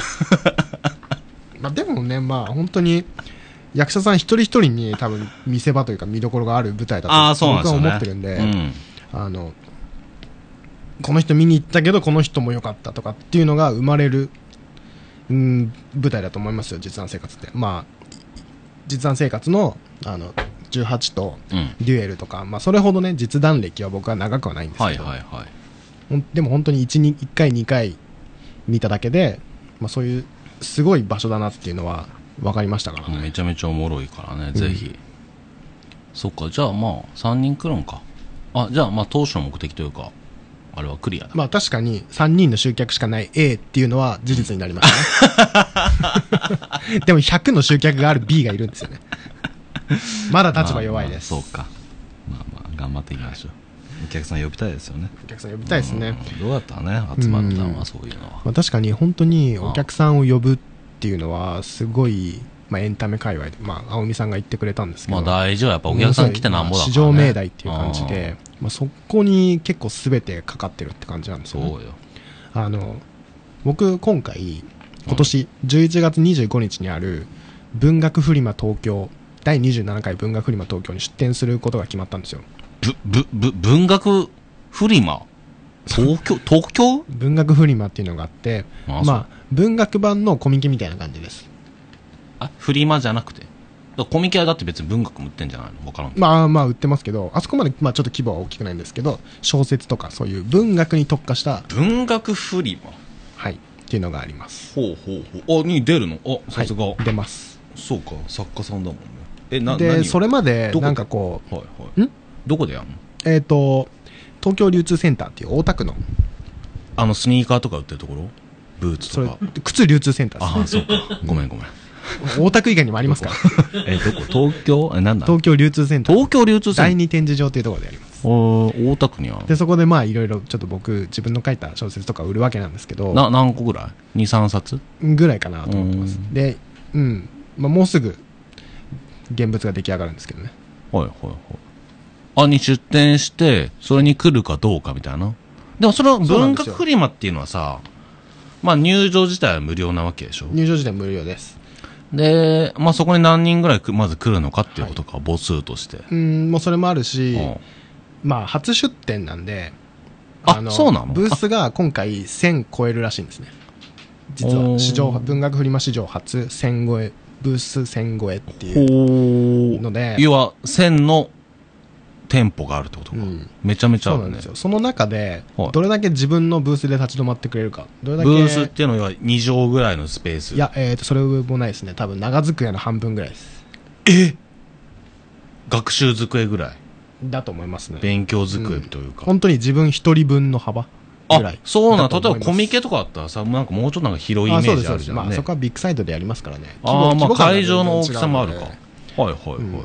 まあでもね、まあ本当に、役者さん一人一人に多分見せ場というか見どころがある舞台だああ、 と僕はそうなんですよね。 思ってるんで、 うん。 あの、この人見に行ったけどこの人も良かったとかっていうのが生まれる、うん、舞台だと思いますよ、実弾生活って。まあ、実弾生活の、あの、じゅうはちとうん。 デュエルとか、まあそれほどね、実弾歴は僕は長くはないんですはいけど、 はいはい。 ほんでも本当にいち、にいっかい、にかい見ただけで、まあそういうすごい場所だなっていうのは分かりましたからね。 めちゃめちゃおもろいからね、 んぜひ。そっか、じゃあまあ、さんにん来るんか。あ、じゃあまあ、当初の目的というか、あれはクリアだ。 まあ確かにさんにんの集客しかない A っていうのは事実になりましたね。でもひゃくの集客がある B がいるんですよね。まだ立場弱いです。 まあまあそうか。まあまあ、頑張っていきましょう。お客さん呼びたいですよね。 お客さん呼びたいですね。 うんどうやったらね、集まったのはそういうのは。 まあ、確かに本当にお客さんを呼ぶっていうのはすごい、まあ、エンタメ界隈で、まあ、青みさんが言ってくれたんですけど、 まあ大事はやっぱお客さん来てなんぼだから、ね。 まあ市場命題っていう感じで、まあ、そこに結構全てかかってるって感じなんですよね。 そうよ。 あの僕今回今年じゅういちがつにじゅうごにちにある文学フリマ東京だいにじゅうななかい文学フリマ東京に出展することが決まったんですよ。 ぶ、ぶ、ぶ、文学フリマ東京、東京文学フリマっていうのがあってあまあ文学版のコミケみたいな感じです。 あ、フリマじゃなくて。だからコミケはだって別に文学も売ってんじゃないのわからんけど。 まあまあ売ってますけど、あそこまでまあちょっと規模は大きくないんですけど、小説とかそういう文学に特化した文学フリマはいっていうのがあります。 ほうほうほう。あ、に出るのあ、さすが、 はい、出ます。 そうか、作家さんだもんね。え、な、 で何をそれまでどこなんかこはいはい。 んどこでやんのうえっ、と東京流通センターっていう大田区のあの、スニーカーとか売ってるところブーツそれとか。 靴流通センターです。 ああ、そうか。ごめんごめん。 大田区以外にもありますから。 え、どこ東京え、なんだ東京流通センター。 東京流通セン第二展示場っていうところでやります。 ター。お大田区にあるで、そこでまあいろいろちょっと僕自分の書いた小説とか売るわけなんですけど、 な、何個ぐらい ?に、さんさつぐらいかなと思ってますう。んで、うん。まあもうすぐ現物が出来上がるんですけどね。 はいはいはい。あ、に出店して、それに来るかどうかみたいな。でもその文そうなんですよ学フリマっていうのはさ、まあ入場自体は無料なわけでしょ。 入場時点無料です。 で、まあそこに何人ぐらいくまず来るのかっていうことか、母数として。 うん、もうそれもあるし、 うんまあ初出店なんで、 あそうなのブースが今回せん超えるらしいんですね。実おーは史上、文学フリマ史上初せん超え、ブースせん超えっていうほーので、 要はせんの店舗があるってことか。 うんめちゃめちゃあるねそうなんです。よ。その中ではい、 どれだけ自分のブースで立ち止まってくれるか。どれだけ、 ブースっていうのはに畳ぐらいのスペース。 いや、えっ、と、それもないですね。多分長机の半分ぐらいです。 え学習机ぐらい。 だと思いますね。 勉強机というか。 本当に自分一人分の幅ぐらあい。、 そうなん、例えばだと思いますコミケとかあったらさ、なんかもうちょっとなんか広いイメージあるじゃんね。 まあそこはビッグサイトでやりますからね。 ああ、まあ規模感が会場の大きさもあるか。 全然違うのではいはいはい。 うんだ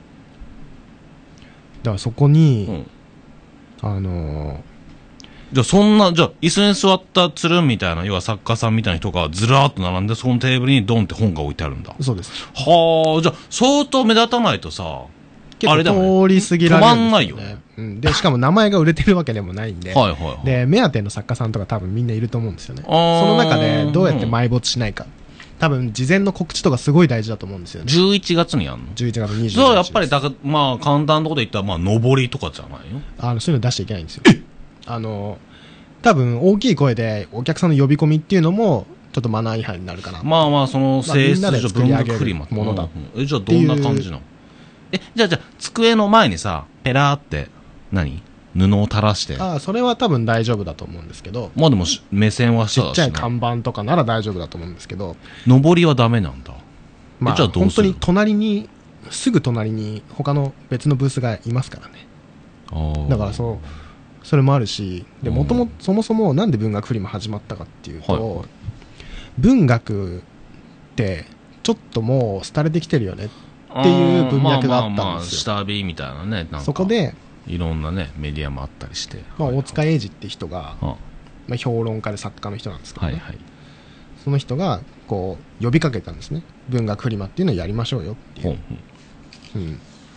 からそこに、 うんあのーじゃあそんな、じゃあ椅子に座ったつるんみたいな、要は作家さんみたいな人がずらーっと並んで、そのテーブルにドンって本が置いてあるんだ。 そうです。 はあ、じゃあ相当目立たないとさ、 結あれだよね構通り過ぎられるんですよ、ね。 止まんないよね。 うん。で、しかも名前が売れてるわけでもないんで、 はいはいはい。 で、目当ての作家さんとか多分みんないると思うんですよね。そあーの中でどうやって埋没しないか。多分事前の告知とかすごい大事だと思うんですよね。 じゅういちがつにやんのじゅういちがつにじゅうにちそう、やっぱりだから、まあ簡単なところで言ったら、まあ上りとかじゃないよ。 あの、そういうの出しちゃいけないんですよ。あの、多分大きい声でお客さんの呼び込みっていうのも、ちょっとマナー違反になるかな。 まあまあ、そのまあみ性質んなで上文作り上げる学フリマものだうんうんえ、じゃあどんな感じなのえ、じゃあじゃあ、机の前にさ、ペラーって、何布を垂らして。 ああ、それは多分大丈夫だと思うんですけど、 まあでもし、目線はち下だしな。 っちゃい看板とかなら大丈夫だと思うんですけど、 上りはダメなんだ。 まあ、 えじゃあどうする本当に隣に、すぐ隣に他の別のブースがいますからね。 あーだからそう、それもあるし、で、 うんもとも、そもそもなんで文学フリマ始まったかっていうと、 はいはい文学って、ちょっともう廃れてきてるよねっていう文脈があったんですよ。 まあまあまあ、下火みたいなね。なんかそこ、で、 いろんなねメディアもあったりして、 まあ、 はい大塚英二って人が、 あまあ、評論家で作家の人なんですけど、ねはいはいその人がこう呼びかけたんですね。文学フリマっていうのをやりましょうよっていう、 ほんほんうん、 い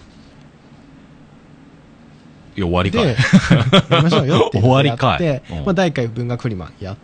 や終わりかでやりましょうよっていうのをやって終わりかい、うんまあ、だいいっかい文学フリマやって、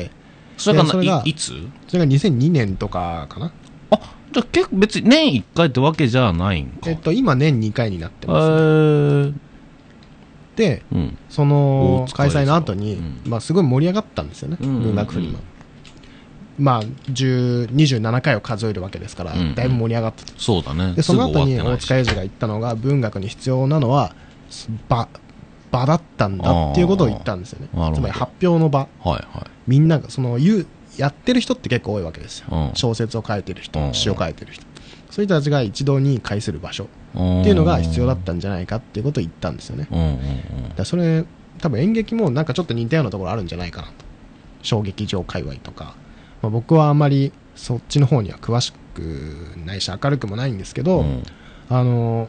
それがでそれがいいつそれがにせんにねんとかかな。 あじゃあ結構別に年いっかいってわけじゃないんか。 えっと今年にかいになってえます、ねー、 でうんその大塚開催の後に、 うんまあ、すごい盛り上がったんですよね、 うんうんうん文学フリマ。まあ、じゅうにじゅうななかいを数えるわけですから、 うんうんだいぶ盛り上がったと。 そうだね。 でその後にすぐ終わってないし大塚英二が言ったのが、文学に必要なのは場場だったんだっていうことを言ったんですよね。 あーなるほどつまり発表の場、 はいはいみんながその言うやってる人って結構多いわけですよ、 うん小説を書いてる人、 うん詩を書いてる人、そういう人たちが一堂に会する場所ってっていうのが必要だったんじゃないかっていうことを言ったんですよね。 うんうんうんだからそれ多分演劇もなんかちょっと似たようなところあるんじゃないかなと。小劇場界隈とか、まあ、僕はあんまりそっちの方には詳しくないし明るくもないんですけど、 うんあの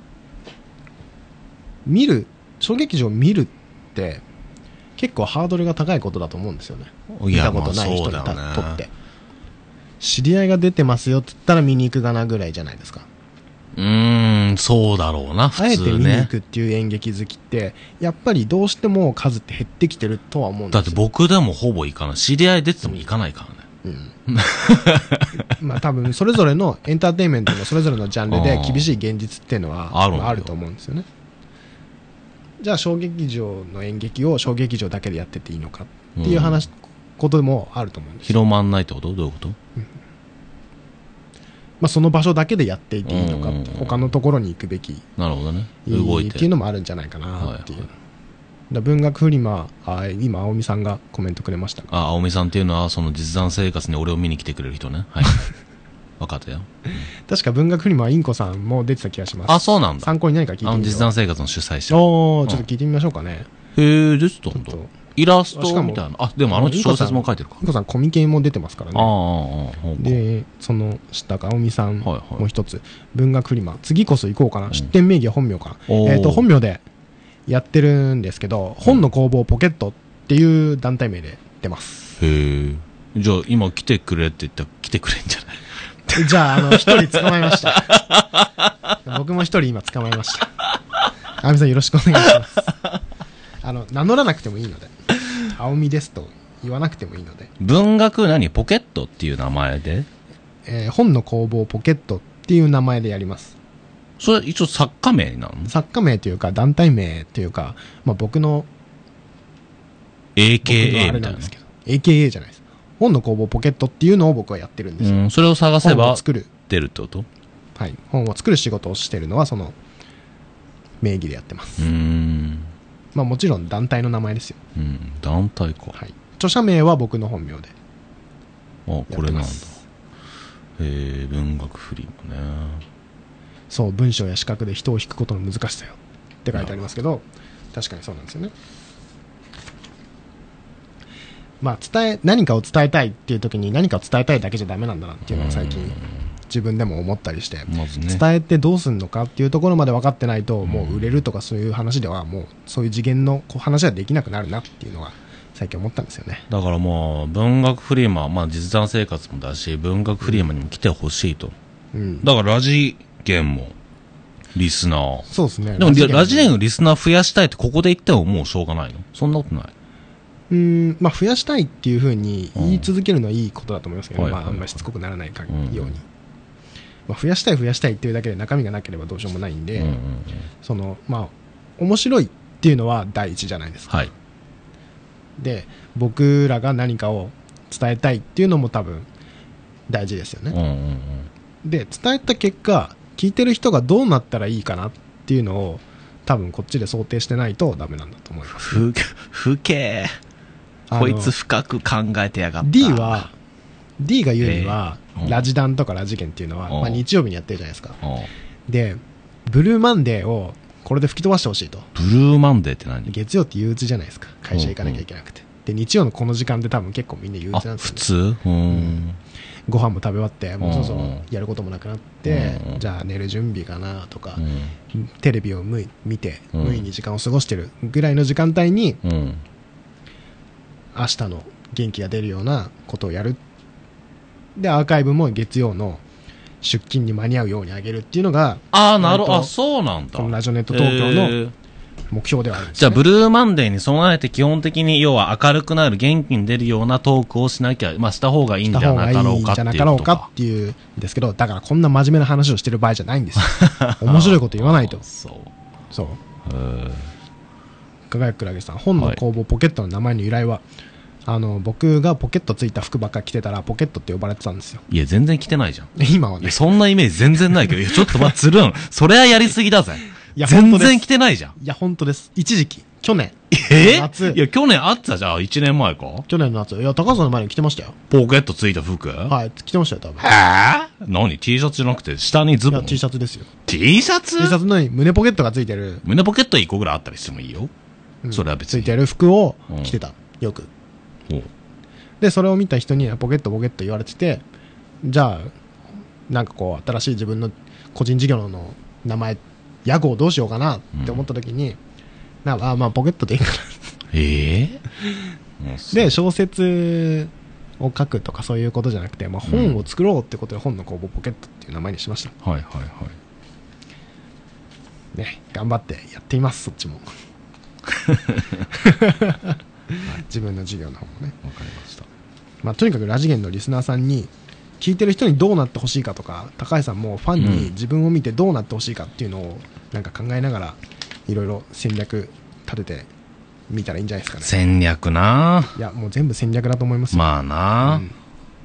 見る小劇場を見るって結構ハードルが高いことだと思うんですよね。 いや見たことない人にとまあそうだよねって、知り合いが出てますよって言ったら見に行くがなぐらいじゃないですか。 うーんそうだろうな普あえて通ね。 見に行くっていう演劇好きってやっぱりどうしても数って減ってきてるとは思うんですよ。 だって僕でもほぼ行かない。知り合い出てても行かないからね。 うんまあ多分それぞれのエンターテインメントのそれぞれのジャンルで厳しい現実っていうのはあるんだよまああると思うんですよね。じゃあ小劇場の演劇を小劇場だけでやってていいのかっていう話、こともあると思うんですよ。 広まんないってことどういうことまあ、その場所だけでやっていていいのか、 うん他のところに行くべきなるほどね。 い動いて。 いっていうのもあるんじゃないかなっていう、 はいはいだ文学フリマ、あ今青美さんがコメントくれましたが、 あ、青美さんっていうのはその実弾生活に俺を見に来てくれる人ね。はい。分かったよ。 確か文学フリマはインコさんも出てた気がします。 あ、そうなんだ。 参考に何か聞いてみあのて実弾生活の主催者。 おーちょっと聞いてみましょうかね。 へえ、出てたんだちょっと。 イラスしかもトみたいな。あ、でもあの人小説も書いてるかイン。コさんコミケも出てますからああ、ああ、 ね。 ほうで、その下が青美さんはいはいもう一つ、文学フリマ、次こそ行こうかな、出店名義は本名かな。 おーえっと、本名でやってるんですけど、本の工房ポケットっていう団体名で出ます。 へえ。じゃあ今来てくれって言ったら来てくれんじゃないじゃあ、あの、一人捕まえました。僕も一人今捕まえました。青美さんよろしくお願いします。あの、名乗らなくてもいいので、青美ですと言わなくてもいいので、 文学何ポケットっていう名前でえー本の工房ポケットっていう名前でやります。 それ一応作家名になるの？ 作家名というか団体名というか、まあ、僕のエーケーエー僕のあれみたいななんですけど エーケーエー じゃないです。本の工房ポケットっていうのを僕はやってるんですよ。 うん、それを探せ本ばを作る、 出るってこと？ はい、本を作る仕事をしてるのはその名義でやってます。 うーん。 まあもちろん団体の名前ですよ。 うん、団体か。 はい。著者名は僕の本名であ、こやってれなんだ。 ます。 えー、文学フリマね。 そう、文章や視覚で人を引くことの難しさよって書いてありますけど、確かにそうなんですよね。まあ伝え、何かを伝えたいっていう時に何かを伝えたいだけじゃダメなんだなっていうのが最近自分でも思ったりして、 まずね。 伝えてどうすんのかっていうところまで分かってないと、もう売れるとかそういう話ではもうそういう次元のこう話はできなくなるなっていうのが最近思ったんですよね。 だからもう、文学フリマ、まあ実弾生活もだし、文学フリマにも来てほしいと。 うん。 だからラジゲンも、リスナー。 そうですね。 でもラジラジゲンゲンのリスナー増やしたいってここで言ってももうしょうがないの？そんなことない。 うーん、まあ増やしたいっていうふうに言い続けるのはいいことだと思いますけど、 うんまああんまりしつこくならないかうんように。まあ増やしたい増やしたいっていうだけで中身がなければどうしようもないんで、 うんうんうん。 その、まあ、面白いっていうのは第一じゃないですか。 はい。 で、僕らが何かを伝えたいっていうのも多分大事ですよね。 うんうんうん。 で、伝えた結果、聞いてる人がどうなったらいいかなっていうのを多分こっちで想定してないとダメなんだと思います。 ふ、ふけあのこいつ深く考えてやがった。 D は、D が言うには、 えーうんラジダンとかラジゲンっていうのは、 うんまあ、日曜日にやってるじゃないですか。 うん、 で、ブルーマンデーをこれで吹き飛ばしてほしいと。 ブルーマンデーって何？ 月曜って憂鬱じゃないですか。会社行かなきゃいけなくて。で、日曜のこの時間で多分結構みんな憂あ、 鬱なんですよね。 普通？うーん。 ご飯も食べ終わって、もうそろそろやることもなくなって、 うん、 じゃあ寝る準備かなとか、 うん、 テレビを見て、 うん、 無意に時間を過ごしてるぐらいの時間帯に、 うん、 明日の元気が出るようなことをやる。で、アーカイブも月曜の出勤に間に合うように上げるっていうのが、 ああ、なるほど、あ、そうなんだ。 このラジオネット東京の目標ではあるんです、ね、 じゃあ、ブルーマンデーに備えて基本的に、要は明るくなる、元気に出るようなトークをしなきゃ、まあ、した方がいいんじゃなかろうかっていうことか。した方がいいんじゃなかろうかっていうんですけど、だからこんな真面目な話をしてる場合じゃないんですよ。面白いこと言わないと。 そう。 そう。輝くクラゲさん、本の工房ポケットの名前の由来は、はい、あの、僕がポケットついた服ばっか着てたら、ポケットって呼ばれてたんですよ。 いや、全然着てないじゃん。 今はね。 いや、そんなイメージ全然ないけど、いや、ちょっとま、つるん。それはやりすぎだぜ。いや、全然着てないじゃん。 いや、本当です。一時期、去年。 え夏。 いや、去年あってたじゃん、一年前か。 去年の夏。いや、高橋さんの前に着てましたよ。 ポケットついた服？ はい、着てましたよ、多分。 へぇ？何 ?T シャツじゃなくて、下にズボン？いや、 T シャツですよ。 T シャツ ?T シャツの胸ポケットがついてる。 胸ポケットいっこぐらいあったりしてもいいよ。うん、それは別に。 ついてる服を着てた。うん、よく。で、それを見た人にポケットポケット言われてて、じゃあ、なんかこう、新しい自分の個人事業の名前、屋号どうしようかなって思った時に、うん、なあ、まあ、ポケットでいいかな。 えー、で、小説を書くとかそういうことじゃなくて、まあ、本を作ろうってことで本の工房ポケットっていう名前にしました。 はいはいはい。 ね、頑張ってやっています、そっちも。自分の事業の方もね。 わかりました。 まあ、とにかくラジゲンのリスナーさんに聞いてる人にどうなってほしいかとか、高橋さんもファンに自分を見てどうなってほしいかっていうのをなんか考えながらいろいろ戦略立ててみたらいいんじゃないですかね。 戦略な。 いや、もう全部戦略だと思いますよ。 まあな、うん、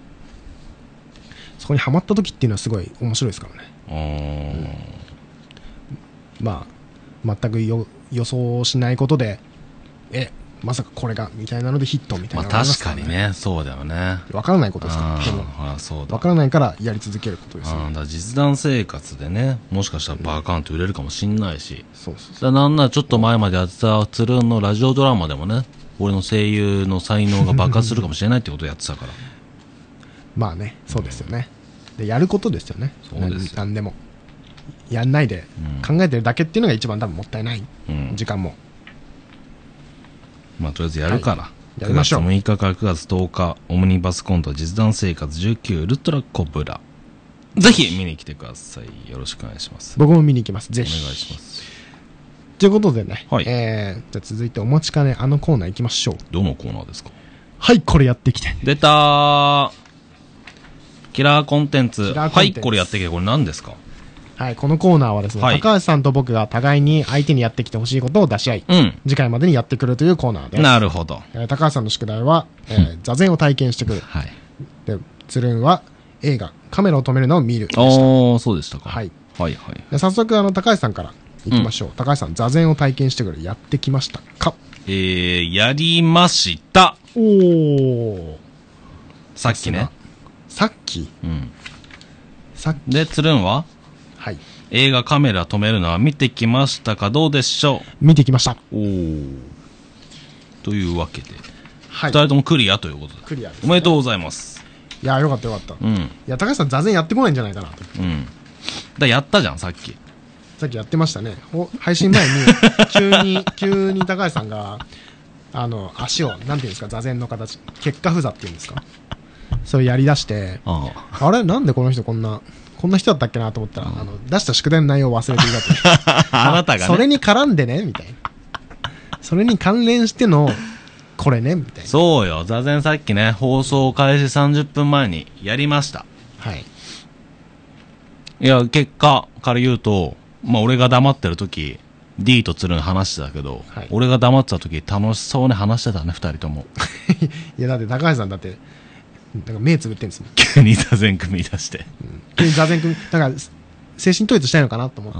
そこにハマった時っていうのはすごい面白いですからね。うん、まあ全くよ予想しないことで、えまさかこれがみたいなのでヒットみたいなのがありますからね。 まあ確かにね、そうだよね。 わからないことですから。でもああ、そうだ。 わからないからやり続けることですよ、ね。 あだ実弾生活でね、もしかしたらバーカーンと売れるかもしんないし。 そうそうそう。 だなんならちょっと前までやってたつるんのラジオドラマでもね、俺の声優の才能が爆発するかもしれないってことをやってたから。 まあね、そうですよね。で、やることですよね。 そうですよ。 なんでも。やんないで考えてるだけっていうのが一番多分もったいない。うん、時間も。 まあ、とりあえずやるから。はい、 やりましょう。 くがつむいかからくがつとおか、オムニバスコント実弾生活じゅうきゅうウルトラコブラ。ぜひ見に来てください。よろしくお願いします。 僕も見に行きます。ぜひ。 お願いします。 ということでね。 はい。 えー、じゃあ続いてお待ちかね、あのコーナー行きましょう。 どのコーナーですか？ はい、これやってきて。 出たー。キラーコンテンツ。はい、これやってきて。これ何ですか？ はい、このコーナーはですね、はい、高橋さんと僕が互いに相手にやってきてほしいことを出し合い、うん、次回までにやってくるというコーナーです。 なるほど。 えー、高橋さんの宿題は、えー、座禅を体験してくる。はい。で、つるんは映画、カメラを止めるのを見るでした。 おー、そうでしたか。 はい。 はいはい。 で早速、あの、高橋さんから行きましょう。うん、高橋さん、座禅を体験してくる。やってきましたか？ えー、やりました。 おー。 さっきね。 さっきうん。 さっき。 で、つるんははい。 映画カメラ止めるのは見てきましたか？どうでしょう？ 見てきました。 おー。というわけで、 はい。 二人ともクリアということで。 クリアです、ね。 おめでとうございます。 いや、よかったよかった。うん。いや、高橋さん座禅やってこないんじゃないかなと。 うん。だやったじゃん、さっき。 さっきやってましたね。お配信前に、急に、急に高橋さんが、あの、足を、なんていうんですか、座禅の形、結果不座っていうんですか。それやり出して、あ, あ, あれなんでこの人こんな、こんな人だったっけなと思ったら、あの、出した宿題の内容を忘れていたと。 あなたがね。 それに絡んでね、みたいな。それに関連しての、これね、みたいな。 そうよ。座禅さっきね、放送開始さんじゅっぷんまえにやりました。 はい。 いや、結果から言うと、まあ、俺が黙ってる時、D とつるん話してたけど、はい、俺が黙ってた時楽しそうに話してたね、二人とも。 いや、だって高橋さんだって、なんか目つぶってんですもん。 急に座禅組み出して。 うん、急に座禅組み、なんか、精神統一したいのかなと思って、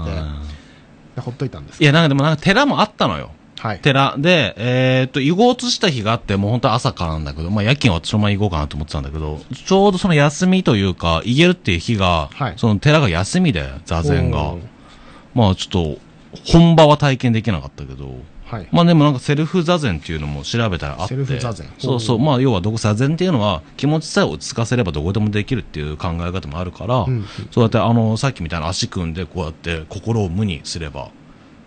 ほっといたんです。 いや、なんかでもなんか寺もあったのよ。 はい。 寺で、えー、っと、囲碁を移した日があって、もう本当朝からなんだけど、まあ夜勤はそのまま行こうかなと思ってたんだけど、ちょうどその休みというか、行けるっていう日が、はい、その寺が休みで、座禅が。まあちょっと、本場は体験できなかったけど、 はい。 まあでもなんかセルフ座禅っていうのも調べたらあって。 セルフ座禅。 そうそう。まあ要はどこ座禅っていうのは気持ちさえ落ち着かせればどこでもできるっていう考え方もあるから、 うんうん、 そうやってあの、さっきみたいな足組んでこうやって心を無にすれば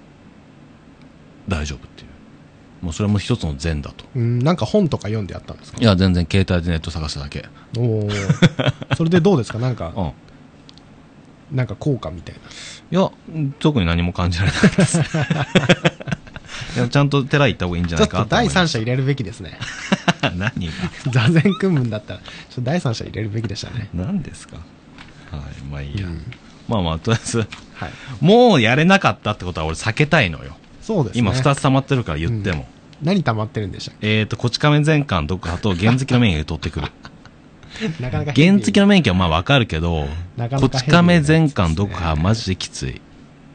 大丈夫っていう。もうそれも一つの禅だと。 うん、なんか本とか読んでやったんですか？ いや、全然携帯でネット探しただけ。 おー。それでどうですか？なんか、 うん。 なんか効果みたいな。 いや、特に何も感じられないです。いやちゃんと寺行った方がいいんじゃないかちょっと第三者入れるべきですね。 何が座禅組むんだったら、ちょっと第三者入れるべきでしたね。 何ですか？はい、まあいいや。 うん、 まあまあ、とりあえず、 はい、 もうやれなかったってことは俺避けたいのよ。 そうですね。 今二つ溜まってるから言っても。 うん、何溜まってるんでしたっけ？ えーと、こち亀全巻読破と原付の免許取ってくる。 なかなか原付の免許はまあわかるけど、 なかなかこち亀全巻読破はマジできつい。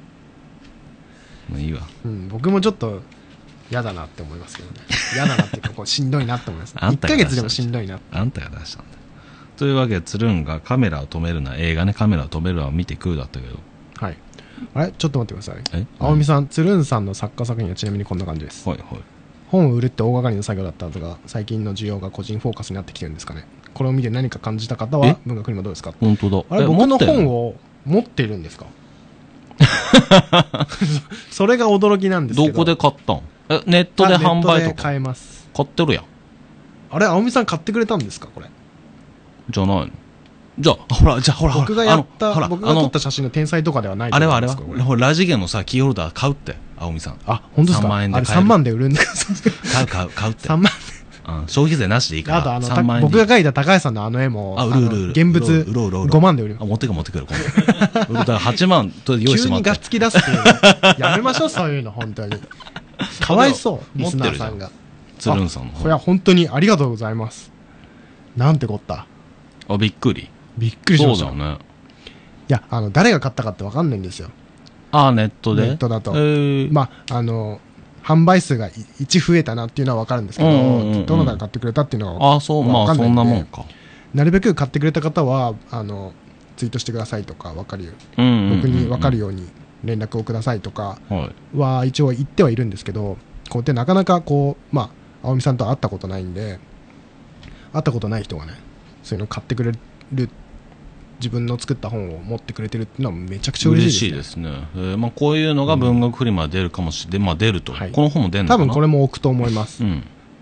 もういいわ。 うん、僕もちょっと嫌だなって思いますけどね。嫌だなっていうか、こうしんどいなって思います。 あんいっかたが出したんだげつでもしんどいなって。 あんたが出したんだよ。というわけで、つるんがカメラを止めるな、映画ね、カメラを止めるなを見てくるだったけど。 はい。あれちょっと待ってください。 え青みさん、つるんさんの作家作品はちなみにこんな感じです。 はいはい。 本を売るって大掛かりな作業だったはずが、最近の需要が個人フォーカスになってきてるんですかね。これを見て何か感じた方は、文学にもどうですか？ 本当だ。 あれ、僕の本を持ってるんですか？それが驚きなんですけど。 どこで買ったん？え、ネットで販売とか？ネットで買えます。 買ってるやん。 あれ、青みさん買ってくれたんですかこれ。 じゃないの？じゃあ、ほら、じゃあほら、 僕がやった、 ほら僕が撮った写真の天才とかではないあれはあれはほら、ラジゲンのさ、キーホルダー買うって、青みさん。 あ、本当ですか？さんまんえんで買える。あれさんまんで売るんだ。 買う買う、買うって。 さんまんうん、消費税なしでいいから。 あとあの、僕が描いた高橋さんのあの絵も、 あ、売る売る売る。 現物ごまんで売ります。 あ、持ってく持ってくる、今度。売るだからはちまんと用意してもらって。 急にガッツキ出すっていう。やめましょう、そういうの、本当に。かわいそう、リスナーさんが。 つるんさんの。 いや、本当にありがとうございます。なんてこった。 あ、びっくり。 びっくりしました。 そうだよね。 いや、あの、誰が買ったかってわかんないんですよ。 あ、ネットでネットだと。 えー、 まあ、あの、販売数がいち増えたなっていうのはわかるんですけど、うんうんうん、どなたが買ってくれたっていうのはあ、そう、まあ、そんなもんか。 なるべく買ってくれた方は、あの、ツイートしてくださいとか、わかるように、うんうんうんうん、僕にわかるように連絡をくださいとかは一応言ってはいるんですけど、こうやってなかなかこう、まあ、青みさんと会ったことないんで、会ったことない人がね、そういうの買ってくれる、自分の作った本を持ってくれてるっていうのはめちゃくちゃ嬉しいですね。 嬉しいですね。えー、まあ、こういうのが文学フリマで出るかもしれない、まあ、出ると、はい、この本も出るのかな。 多分これも置くと思います。 うん。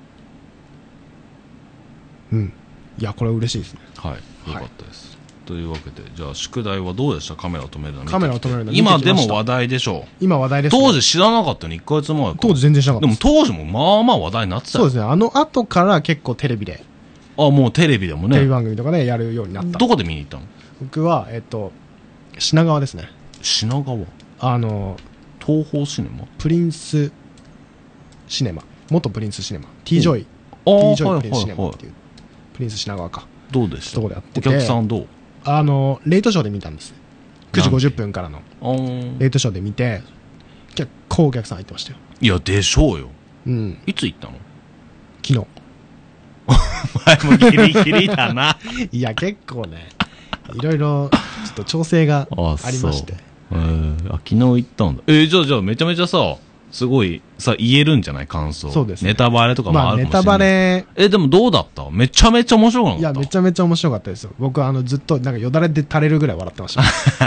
うん。いや、これ嬉しいですね。 はい。よかったです。はい、というわけで、じゃあ宿題はどうでした？カメラを止めるの。 カメラを止めるの。 今でも話題でしょう。 今話題です、ね。 当時知らなかったのいっかげつまえか。 当時全然知らなかった。 でも当時もまあまあ話題になってたよ。 そうですね。あの後から結構テレビで。 あ、もうテレビでもね。 テレビ番組とかでやるようになった。 どこで見に行ったの？ 僕は、えっと、品川ですね。 品川？ あの、 東宝シネマ？ プリンスシネマ。元プリンスシネマ。T ジョイ。T ジョイプリンスシネマっていう。プリンス品川か。 どうでした？ とこでやってて。 お客さんどう？ あの、レイトショーで見たんです。くじごじゅっぷんからの。レイトショーで見て、結構お客さん入ってましたよ。 いや、でしょうよ。 うん。 いつ行ったの？ 昨日。 お前もギリギリだな。 いや、結構ね、いろいろ、ちょっと調整がありまして。 えー、あ、昨日行ったんだ。えー、じゃあ、じゃあ、めちゃめちゃさ、すごい、さ、言えるんじゃない感想。 そうですね。 ネタバレとかもあるかもしれない。 まあ、ネタバレ。 え、でもどうだった？めちゃめちゃ面白かった。 いや、めちゃめちゃ面白かったですよ。僕は、あの、ずっと、なんかよだれで垂れるぐらい笑ってました。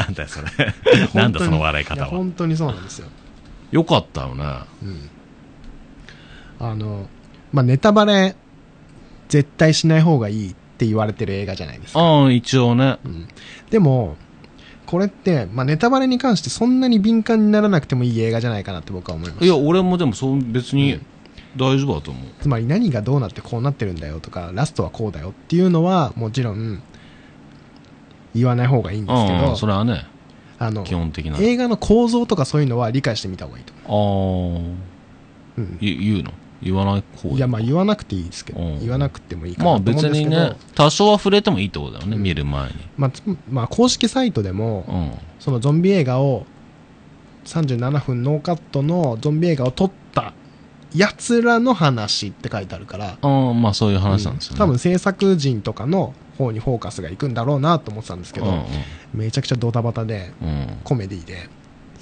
なんだよ、それ。なんだ、その笑い方は。 いや、本当にそうなんですよ。 よかったよね。 うん。あの、まあ、ネタバレ、絶対しない方がいいって言われてる映画じゃないですか。 ああ、一応ね。 うん。でも、これって、まあ、ネタバレに関してそんなに敏感にならなくてもいい映画じゃないかなって僕は思います。 いや、俺もでもそう別に大丈夫だと思う、うん。 つまり何がどうなってこうなってるんだよとか、ラストはこうだよっていうのはもちろん言わない方がいいんですけど、 それはね、 あの基本的な映画の構造とかそういうのは理解してみた方がいいと思う。 ああ、 うん、 言うの？言わない方がいい？ いや、まあ言わなくていいですけど、言わなくてもいいかなと思うんですけど、まあ別にね、 多少は触れてもいいってことだよね、うん、見る前に。 まあ、まあ公式サイトでも、うん、そのゾンビ映画をさんじゅうななふんノーカットのゾンビ映画を撮ったやつらの話って書いてあるから、 ああ、まあそういう話なんですよね、 うん。多分制作陣とかの方にフォーカスがいくんだろうなと思ってたんですけど、うんうん、めちゃくちゃドタバタで、うん、コメディで、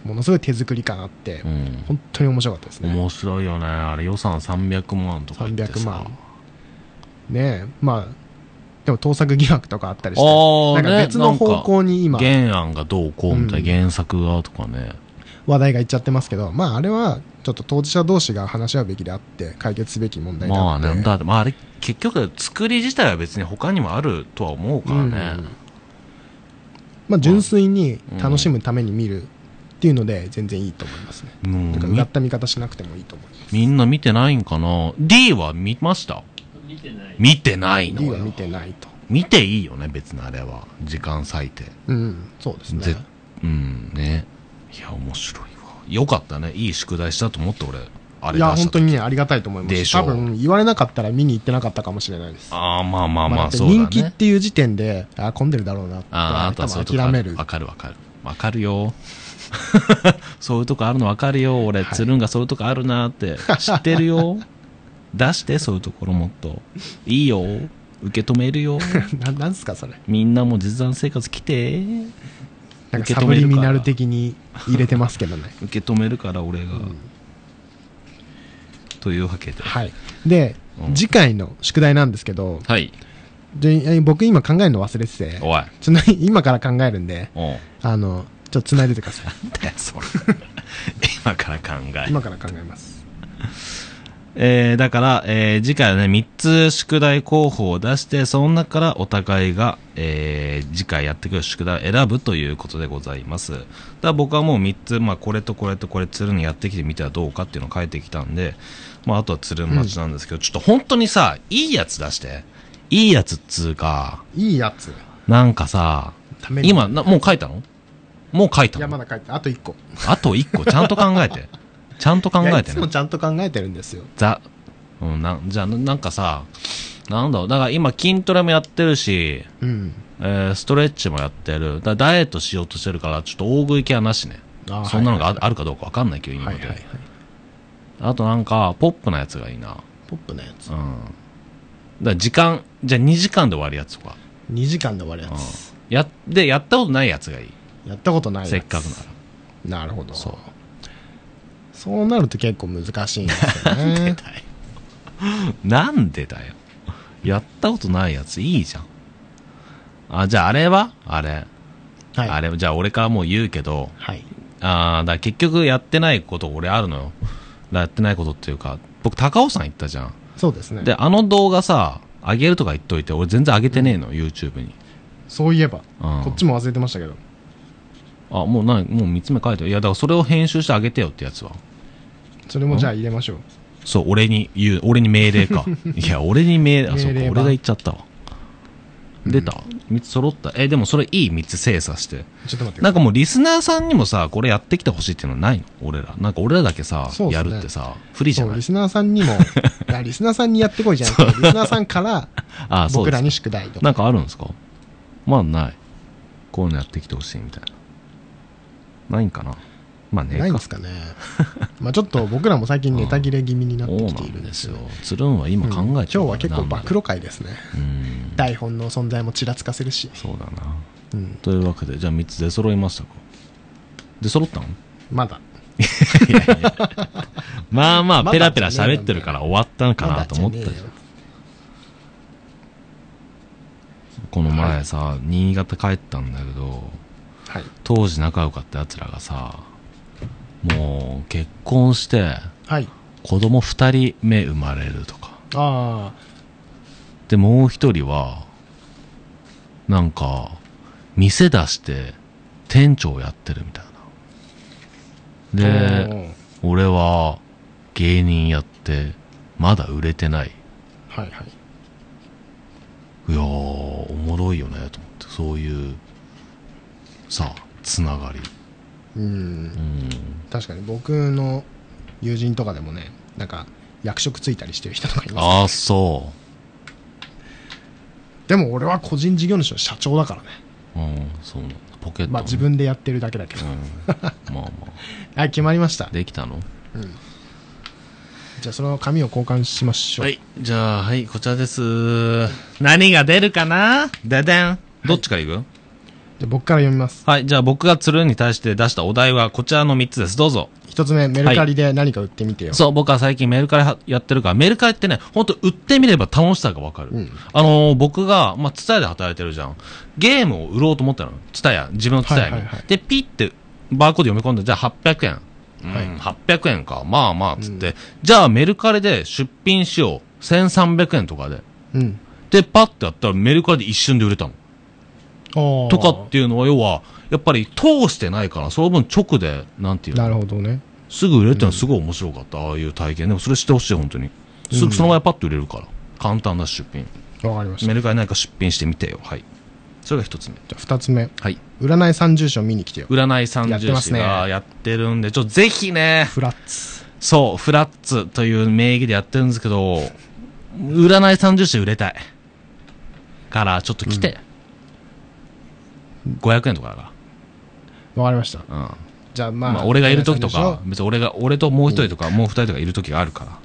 ものすごい手作り感あって、うん、本当に面白かったですね。 面白いよね。あれ予算さんびゃくまんとか言ってさ。さんびゃくまん。 ねえ、まあ、でも盗作疑惑とかあったりして、なんか別の方向に今。 原案がどうこうみたいな、うん、原作がとかね。 話題がいっちゃってますけど、まああれは、ちょっと当事者同士が話し合うべきであって、解決すべき問題であって。 まあね、だって、まああれ、結局、作り自体は別に他にもあるとは思うからね。うん、 まあ純粋に楽しむために見るっていうので、全然いいと思いますね。うん。なんかうがった見方しなくてもいいと思います。 みんな見てないんかな？ D は見ました？ 見てない。 見てないの D は見てないと。 見ていいよね、別にあれは。時間割いて。 うん、そうですね。 うん、ね。いや、面白いわ。よかったね。いい宿題したと思って俺。あれいや、本当にね、ありがたいと思います。多分、言われなかったら見に行ってなかったかもしれないです。 ああ、まあまあまあ、そうだね。 人気っていう時点で、ああ、混んでるだろうなって。 ああ、あとはそういうとこ諦める。 わかるわかる。わかるよ。そういうとこあるのわかるよ。俺、つるんがそういうとこあるなって知ってるよ。出して、そういうところもっと。いいよ。受け止めるよ。 な、なんすか、それ。 みんなも実弾生活来て。 なんかサブリミナル的に入れてますけどね。 受け止めるから、俺が。うん、というわけで。 はい。で、うん、次回の宿題なんですけど、 はい。 で、僕今考えるの忘れてて、 おい。 ちょ今から考えるんで、あの、ちょっと繋いでてください。 なんだよ、それ。今から考える。 今から考えます。 えー、だから、えー、次回はね、みっつ宿題候補を出して、その中からお互いが、えー、次回やってくる宿題を選ぶということでございます。だから僕はもうみっつ、まあ、これとこれとこれ、つるにやってきてみてはどうかっていうのを書いてきたんで、まあ、あとはつるん待ちなんですけど、うん、ちょっと本当にさ、いいやつ出して。いいやつっつうか。 いいやつなんかさ、今な、もう書いたの？もう書いたの？ いや、まだ書いて、あといっこ。 あといっこ、ちゃんと考えて。ちゃんと考えてね。いつもちゃんと考えてるんですよ。 ざ、うん、な、じゃあ、なんかさ、なんだろう、だから今筋トレもやってるし、うん、えー、ストレッチもやってる。だダイエットしようとしてるから、ちょっと大食い系はなしね。あそんなのが あ,、はいはいはい、あるかどうかわかんないけど、今まで、はいはいはい。あとなんか、ポップなやつがいいな。 ポップなやつ。 うん。だから時間、じゃあにじかんで終わるやつとか。 にじかんで終わるやつ。うん、 や、で、やったことないやつがいい。 やったことないやつ。 せっかくなら。なるほど。 そう。 そうなると結構難しいんですよね。 なんでだよ。やったことないやついいじゃん。あ、じゃああれはあれ。はい。あれ、じゃあ俺からもう言うけど。 はい。 ああ、だ結局やってないこと俺あるのよ。やってないことっていうか、僕高尾山行ったじゃん。 そうですね。 で、あの動画さ、上げるとか言っといて、俺全然上げてねえの、うん、YouTube に。 そういえば、うん。こっちも忘れてましたけど。 あ、もうな、もうみっつめ書いてる。いや、だからそれを編集してあげてよってやつは。 それもじゃあ入れましょう。 そう、俺に言う、俺に命令か。いや、俺に命令、あ、そうか、俺が言っちゃったわ。出た、みっつ揃った。え、でもそれいいみっつ精査して。 ちょっと待って。 なんかもうリスナーさんにもさ、これやってきてほしいっていうのはないの俺ら。なんか俺らだけさ、ね、やるってさ、不利じゃない？ リスナーさんにも、いや、リスナーさんにやってこいじゃなくて、リスナーさんから、あ僕らに宿題と。 なんかあるんですか？まあない。こういうのやってきてほしいみたいな。ないんかな？まあね。 ないんですかね。まあちょっと僕らも最近ネタ切れ気味になってきているんですよ。 つるんは今考えてる、うん、今日は結構暴露会ですね。うん、台本の存在もちらつかせるし。 そうだな。うん、というわけで、じゃあみっつ出揃いましたか？出揃ったの？ まだ。 いやいやまあまあペラペラ喋ってるから終わったのかなと思ったじゃん。この前さ、はい、新潟帰ったんだけど、はい、当時仲良かったやつらがさ、もう結婚して、はい、子供二人目生まれるとか。あでもう一人はなんか店出して店長やってるみたいな。で、俺は芸人やってまだ売れてない。はいはい。いやーおもろいよねと思って、そういうさつながり。 うん、うん、確かに僕の友人とかでもね、なんか役職ついたりしてる人とかいます、ね、 ああそう。 でも俺は個人事業主の社長だからね。 うんそうポケット、ね、 まあ自分でやってるだけだけど、うん、まあまあはい決まりました。 できたの？ うん。じゃあその紙を交換しましょう。 はいじゃあはいこちらです。何が出るかな？ででんどっちからいく？ じゃあ僕から読みます。 はい。じゃあ僕が鶴に対して出したお題はこちらのみっつです。どうぞ。 一つ目、メルカリで何か売ってみてよ。 そう、僕は最近メルカリはやってるから、メルカリってね、ほんと売ってみれば楽しさがわかる。 うん、 あのー、僕が、まあ、ツタヤで働いてるじゃん。ゲームを売ろうと思ったの。ツタヤ、自分のツタヤに、はいはいはい。で、ピッて、バーコード読み込んで、じゃあはっぴゃくえん。うん、はい、はっぴゃくえんか。まあまあ、つって、うん。じゃあメルカリで出品しよう。せんさんびゃくえんとかで。 うん。 で、パッてやったらメルカリで一瞬で売れたの。とかっていうのは、要は、やっぱり通してないから、その分直で、なんていうの。 なるほどね。 すぐ売れるってのはすごい面白かった、うん、ああいう体験。でもそれ知ってほしい、本当に。すぐそのままパッと売れるから。簡単な出品。 わかりました。 メルカリ何か出品してみてよ。はい。それが一つ目。 じゃあ二つ目。 はい。 占い三重詩を見に来てよ。 占い三重詩がやってるんで、ちょっとぜひね。 フラッツ。 そう、フラッツという名義でやってるんですけど、占い三重詩売れたい。から、ちょっと来て。うん、ごひゃくえんとかだから。 わかりました。 うん。 じゃあまあ、 まあ、俺がいる時とか、別に俺が、俺ともう一人とか、うん、もう二人とかいる時があるから。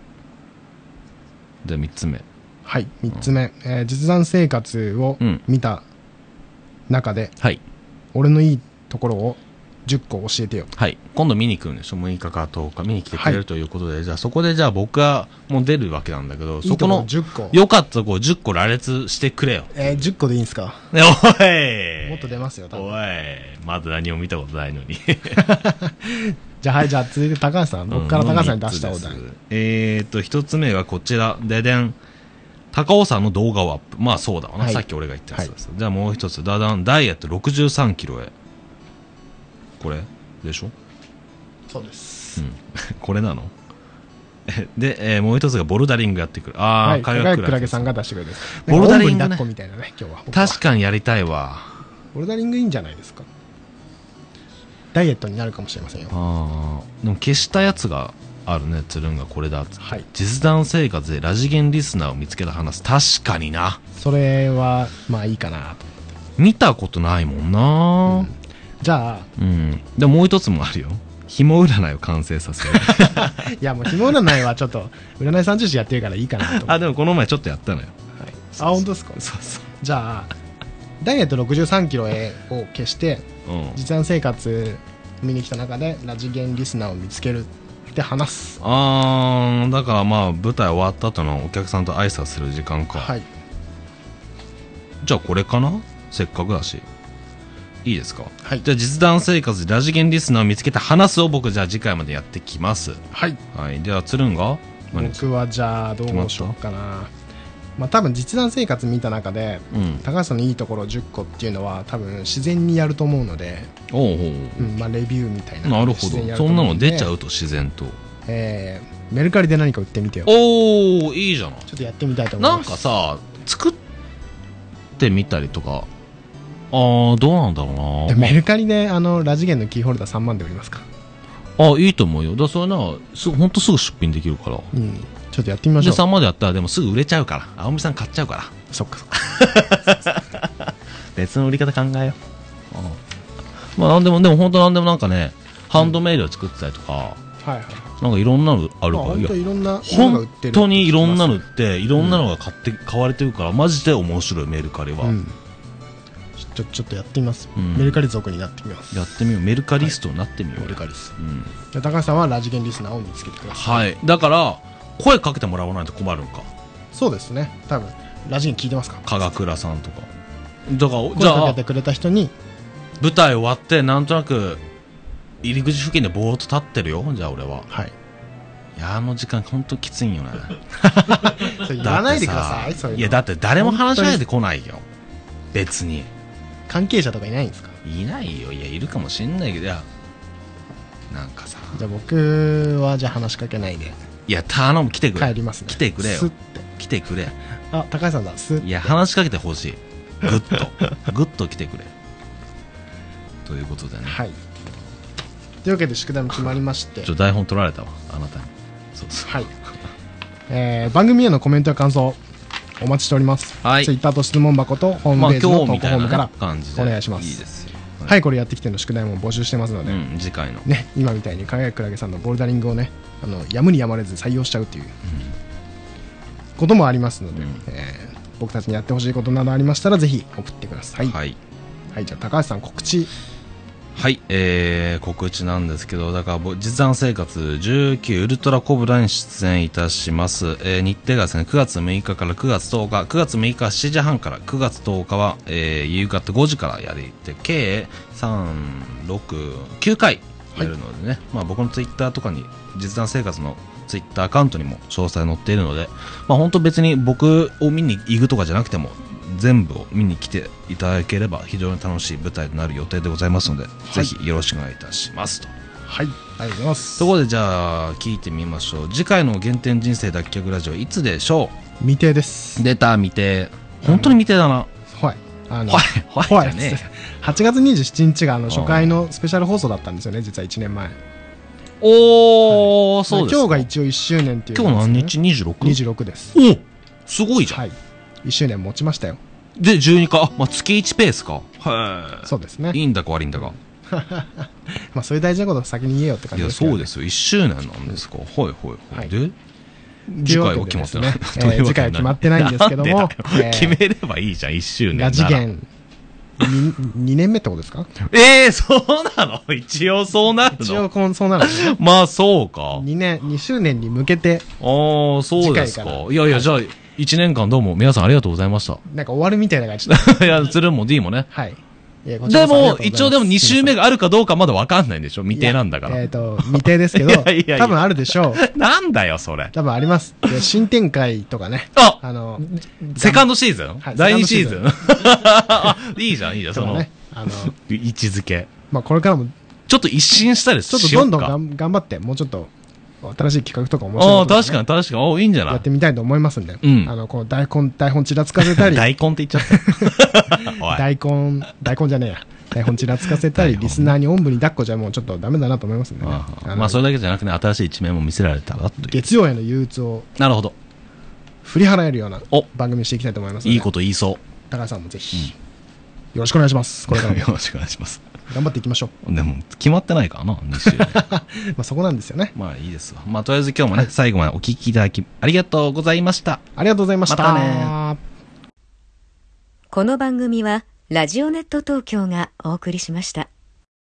で、三つ目。 はい、三つ目。うん、えー、実弾生活を見た中で、 うん、はい。 俺のいいところをじゅっこ教えてよ。 はい。今度見に来るんでしょ？むいかかとおか見に来てくれるということで、はい、じゃあそこでじゃあ僕がもう出るわけなんだけど、そこの、 じゅっこ。 よかったところじゅっこ羅列してくれよ。 えー、じゅっこでいいんすか？ ね、おい。 もっと出ますよ、多分。 おい。まだ何も見たことないのに。 じゃあはい、じゃあ続いて高橋さん。僕から高橋さんに出したお題。 うん、えーと、一つ目がこちら。ででん。高尾山の動画をアップ。まあそうだわな。はい、さっき俺が言ったやつです。はい、じゃあもう一つ。ダダン、ダイエットろくじゅうさんキロへ。これでしょ？ そうです。 うん。これなの？で、えー、もう一つがボルダリングやってくる。ああ、 はい、輝くクラゲさんが出してくれる。 ボルダリング、ね、 抱っこみたいなね、今日は。 確かにやりたいわ。 ボルダリングいいんじゃないですか。ダイエットになるかもしれませんよ。 ああ、でも消したやつがあるね、つるんがこれだっつって、 はい、 実弾生活でラジゲンリスナーを見つけた話。確かにな。 それはまあいいかなと思って。 見たことないもんな、うん、 じゃあ、 うん、でももう一つもあるよ。紐占いを完成させる。 いやもう紐占いはちょっと占い三重詩やってるからいいかなと。 あ、でもこの前ちょっとやったのよ。 はい、あ、本当ですか。 そうそう。 じゃあダイエットろくじゅうさんキロへを消して、うん、実弾生活見に来た中でラジゲンリスナーを見つけるって話す。 あー、だからまあ舞台終わった後のお客さんと挨拶する時間か。 はい。 じゃあこれかな、せっかくだし。いいですか。 はい。 じゃあ実弾生活でラジゲンリスナーを見つけて話すを僕じゃあ次回までやってきます。 はい。 はい。ではつるんが僕はじゃあどうしようかな。まあ多分実弾生活見た中で、うん、高橋さんのいいところじゅっこっていうのは多分自然にやると思うので、 おうおう、 うん、まあレビューみたいな。 なるほど。そんなの出ちゃうと自然と。 えー、メルカリで何か売ってみてよ。 おお、いいじゃない。 ちょっとやってみたいと思います。 なんかさ、作ってみたりとか、あー、どうなんだろうな。 メルカリであのラジゲンのキーホルダーさんまんで売りますか。 あ、いいと思うよ。だからそれな、すほんとすぐ出品できるから。 うん。ちょっとやってみましょう。 でさんまでやったらでもすぐ売れちゃうから、青海さん買っちゃうから。 そっかそっか。 別の売り方考えよう。ああ、まあなんでも、でも本当なんでもなんかね、ハンドメイドで作ってたりとか、 はいはい、 なんかいろんなのあるから、 本当いろんなのが売ってる。本当にいろんなの売って、いろんなのが買って、買われてるから、マジで面白いメルカリは。うん、 ちょちょっとやってみます、 うん、 メルカリ族になってみます。 やってみよう。メルカリストになってみよう、 はい、メルカリス、 うん、 じゃ高橋さんはラジゲンリスナーを見つけてください。 はい。だから声かけてもらわないと困るんか。 そうですね。多分ラジゲン聞いてますか。 か倉さんとかだから、 声かけてくれた人に舞台終わってなんとなく入り口付近でぼーっと立ってるよ。じゃあ俺は、 はい、 いやあの時間ほんときついんよね。 それ言わないでください。そういうの。 いやだって誰も話しかけてこないよ。別に関係者とかいないんですか。 いないよ。いやいるかもしんないけど、いやなんかさ、 じゃあ僕はじゃあ話しかけないで、 いや頼む、来てくれ。 帰りますね。 来てくれよ。来てくれ。 あ、高橋さんだ。すいや話しかけてほしい。グッとグッと来てくれということでね。 はい。というわけで宿題も決まりまして、 ちょ台本取られたわ、あなたに。そうそう。 はい。えー、番組へのコメントや感想お待ちしております。 はい。 ツイッターと質問箱とホームページの投稿フォームから、 まあ、 お願いします。 いいですよ。 はい、はい、これやってきての宿題も募集してますので、 うん、次回のね、今みたいに輝くクラゲさんのボルダリングをね、あのやむにやまれず採用しちゃうっていう、うん、こともありますので、うん、えー、僕たちにやってほしいことなどありましたらぜひ送ってください。 はい。 はい、じゃあ高橋さん告知。 はい、えー、告知なんですけど、だから、実弾生活じゅうきゅうウルトラコブラに出演いたします。えー、日程がですね、くがつむいかからくがつとおか、くがつむいかはしちじはんから、くがつとおかは、えー、夕方ごじからやりて、計さん、ろく、きゅうかいやるのでね、はい、まあ僕のツイッターとかに、実弾生活のツイッターアカウントにも詳細載っているので、まあ本当別に僕を見に行くとかじゃなくても、全部を見に来ていただければ非常に楽しい舞台となる予定でございますので、はい、ぜひよろしくお願いいたしますと。 はい、ありがとうございます。 ところでじゃあ聞いてみましょう。次回の原点人生脱却ラジオいつでしょう。 未定です。 出た未定。本当に未定だな。 はい。あのはいはいじゃねえ。 はちがつにじゅうしちにちがあの初回のスペシャル放送だったんですよね、実はいちねんまえ。 おー、はい、そうですか。 今日が一応いっしゅうねんっていう、ね、 今日何日 にじゅうろく?にじゅうろくです。 おすごいじゃん。はい。 いっしゅうねん持ちましたよ。 でじゅうにか、まあ、月いちペースか。はい。 そうですね。 いいんだか悪いんだか。 まあそういう大事なことを先に言えよって感じです、ね、 いやそうですよ、いっしゅうねんなんですか。はいはいはい、はい、で次回は決まってない、ねえー、次回は決まってないんですけども、 えー、決めればいいじゃん。いっしゅうねんならラジゲン 2, にねんめってことですか。 ええー、そうなの。一応そうなるの。 一応こうそうなるの、ね、 まあそうか。 にねんにしゅうねんに向けて。 ああそうですか。いやいや、じゃあいちねんかんどうも皆さんありがとうございました。 なんか終わるみたいな感じいやつるも D もね。 はい。 でも一応でもに週目があるかどうかまだわかんないんでしょ。未定なんだから。 えっ、ー、と未定ですけどいやいやいや多分あるでしょう。なんだよそれ。 多分あります。新展開とかね。 ああのセカンドシーズン、はい、だいにシーズンいいじゃんいいじゃん。そのねあの位置づけ。 まあこれからもちょっと一新したりしようか。 ちょっとどんどんがん頑張ってもうちょっと新しい企画とか面白いこと、ね、ああ確かに確かに。おいいんじゃない。 やってみたいと思いますんで、 うん、 あのこの大根台本ちらつかせたり大根って言っちゃった大根大根じゃねえや台本ちらつかせたりリスナーにおんぶに抱っこじゃもうちょっとダメだなと思いますんでね。 ああまあそれだけじゃなくて新しい一面も見せられたらという月曜への憂鬱をなるほど振り払えるような番組にしていきたいと思いますので、 いいこと言いそう。 高橋さんもぜひ、うん、よろしくお願いします。これからもよろしくお願いします。 頑張っていきましょう。でも決まってないからなに週まあそこなんですよね。 まあいいですわ。まあとりあえず今日もね最後までお聞きいただきありがとうございました。 ありがとうございました。 またね。 この番組はラジオネット東京がお送りしました。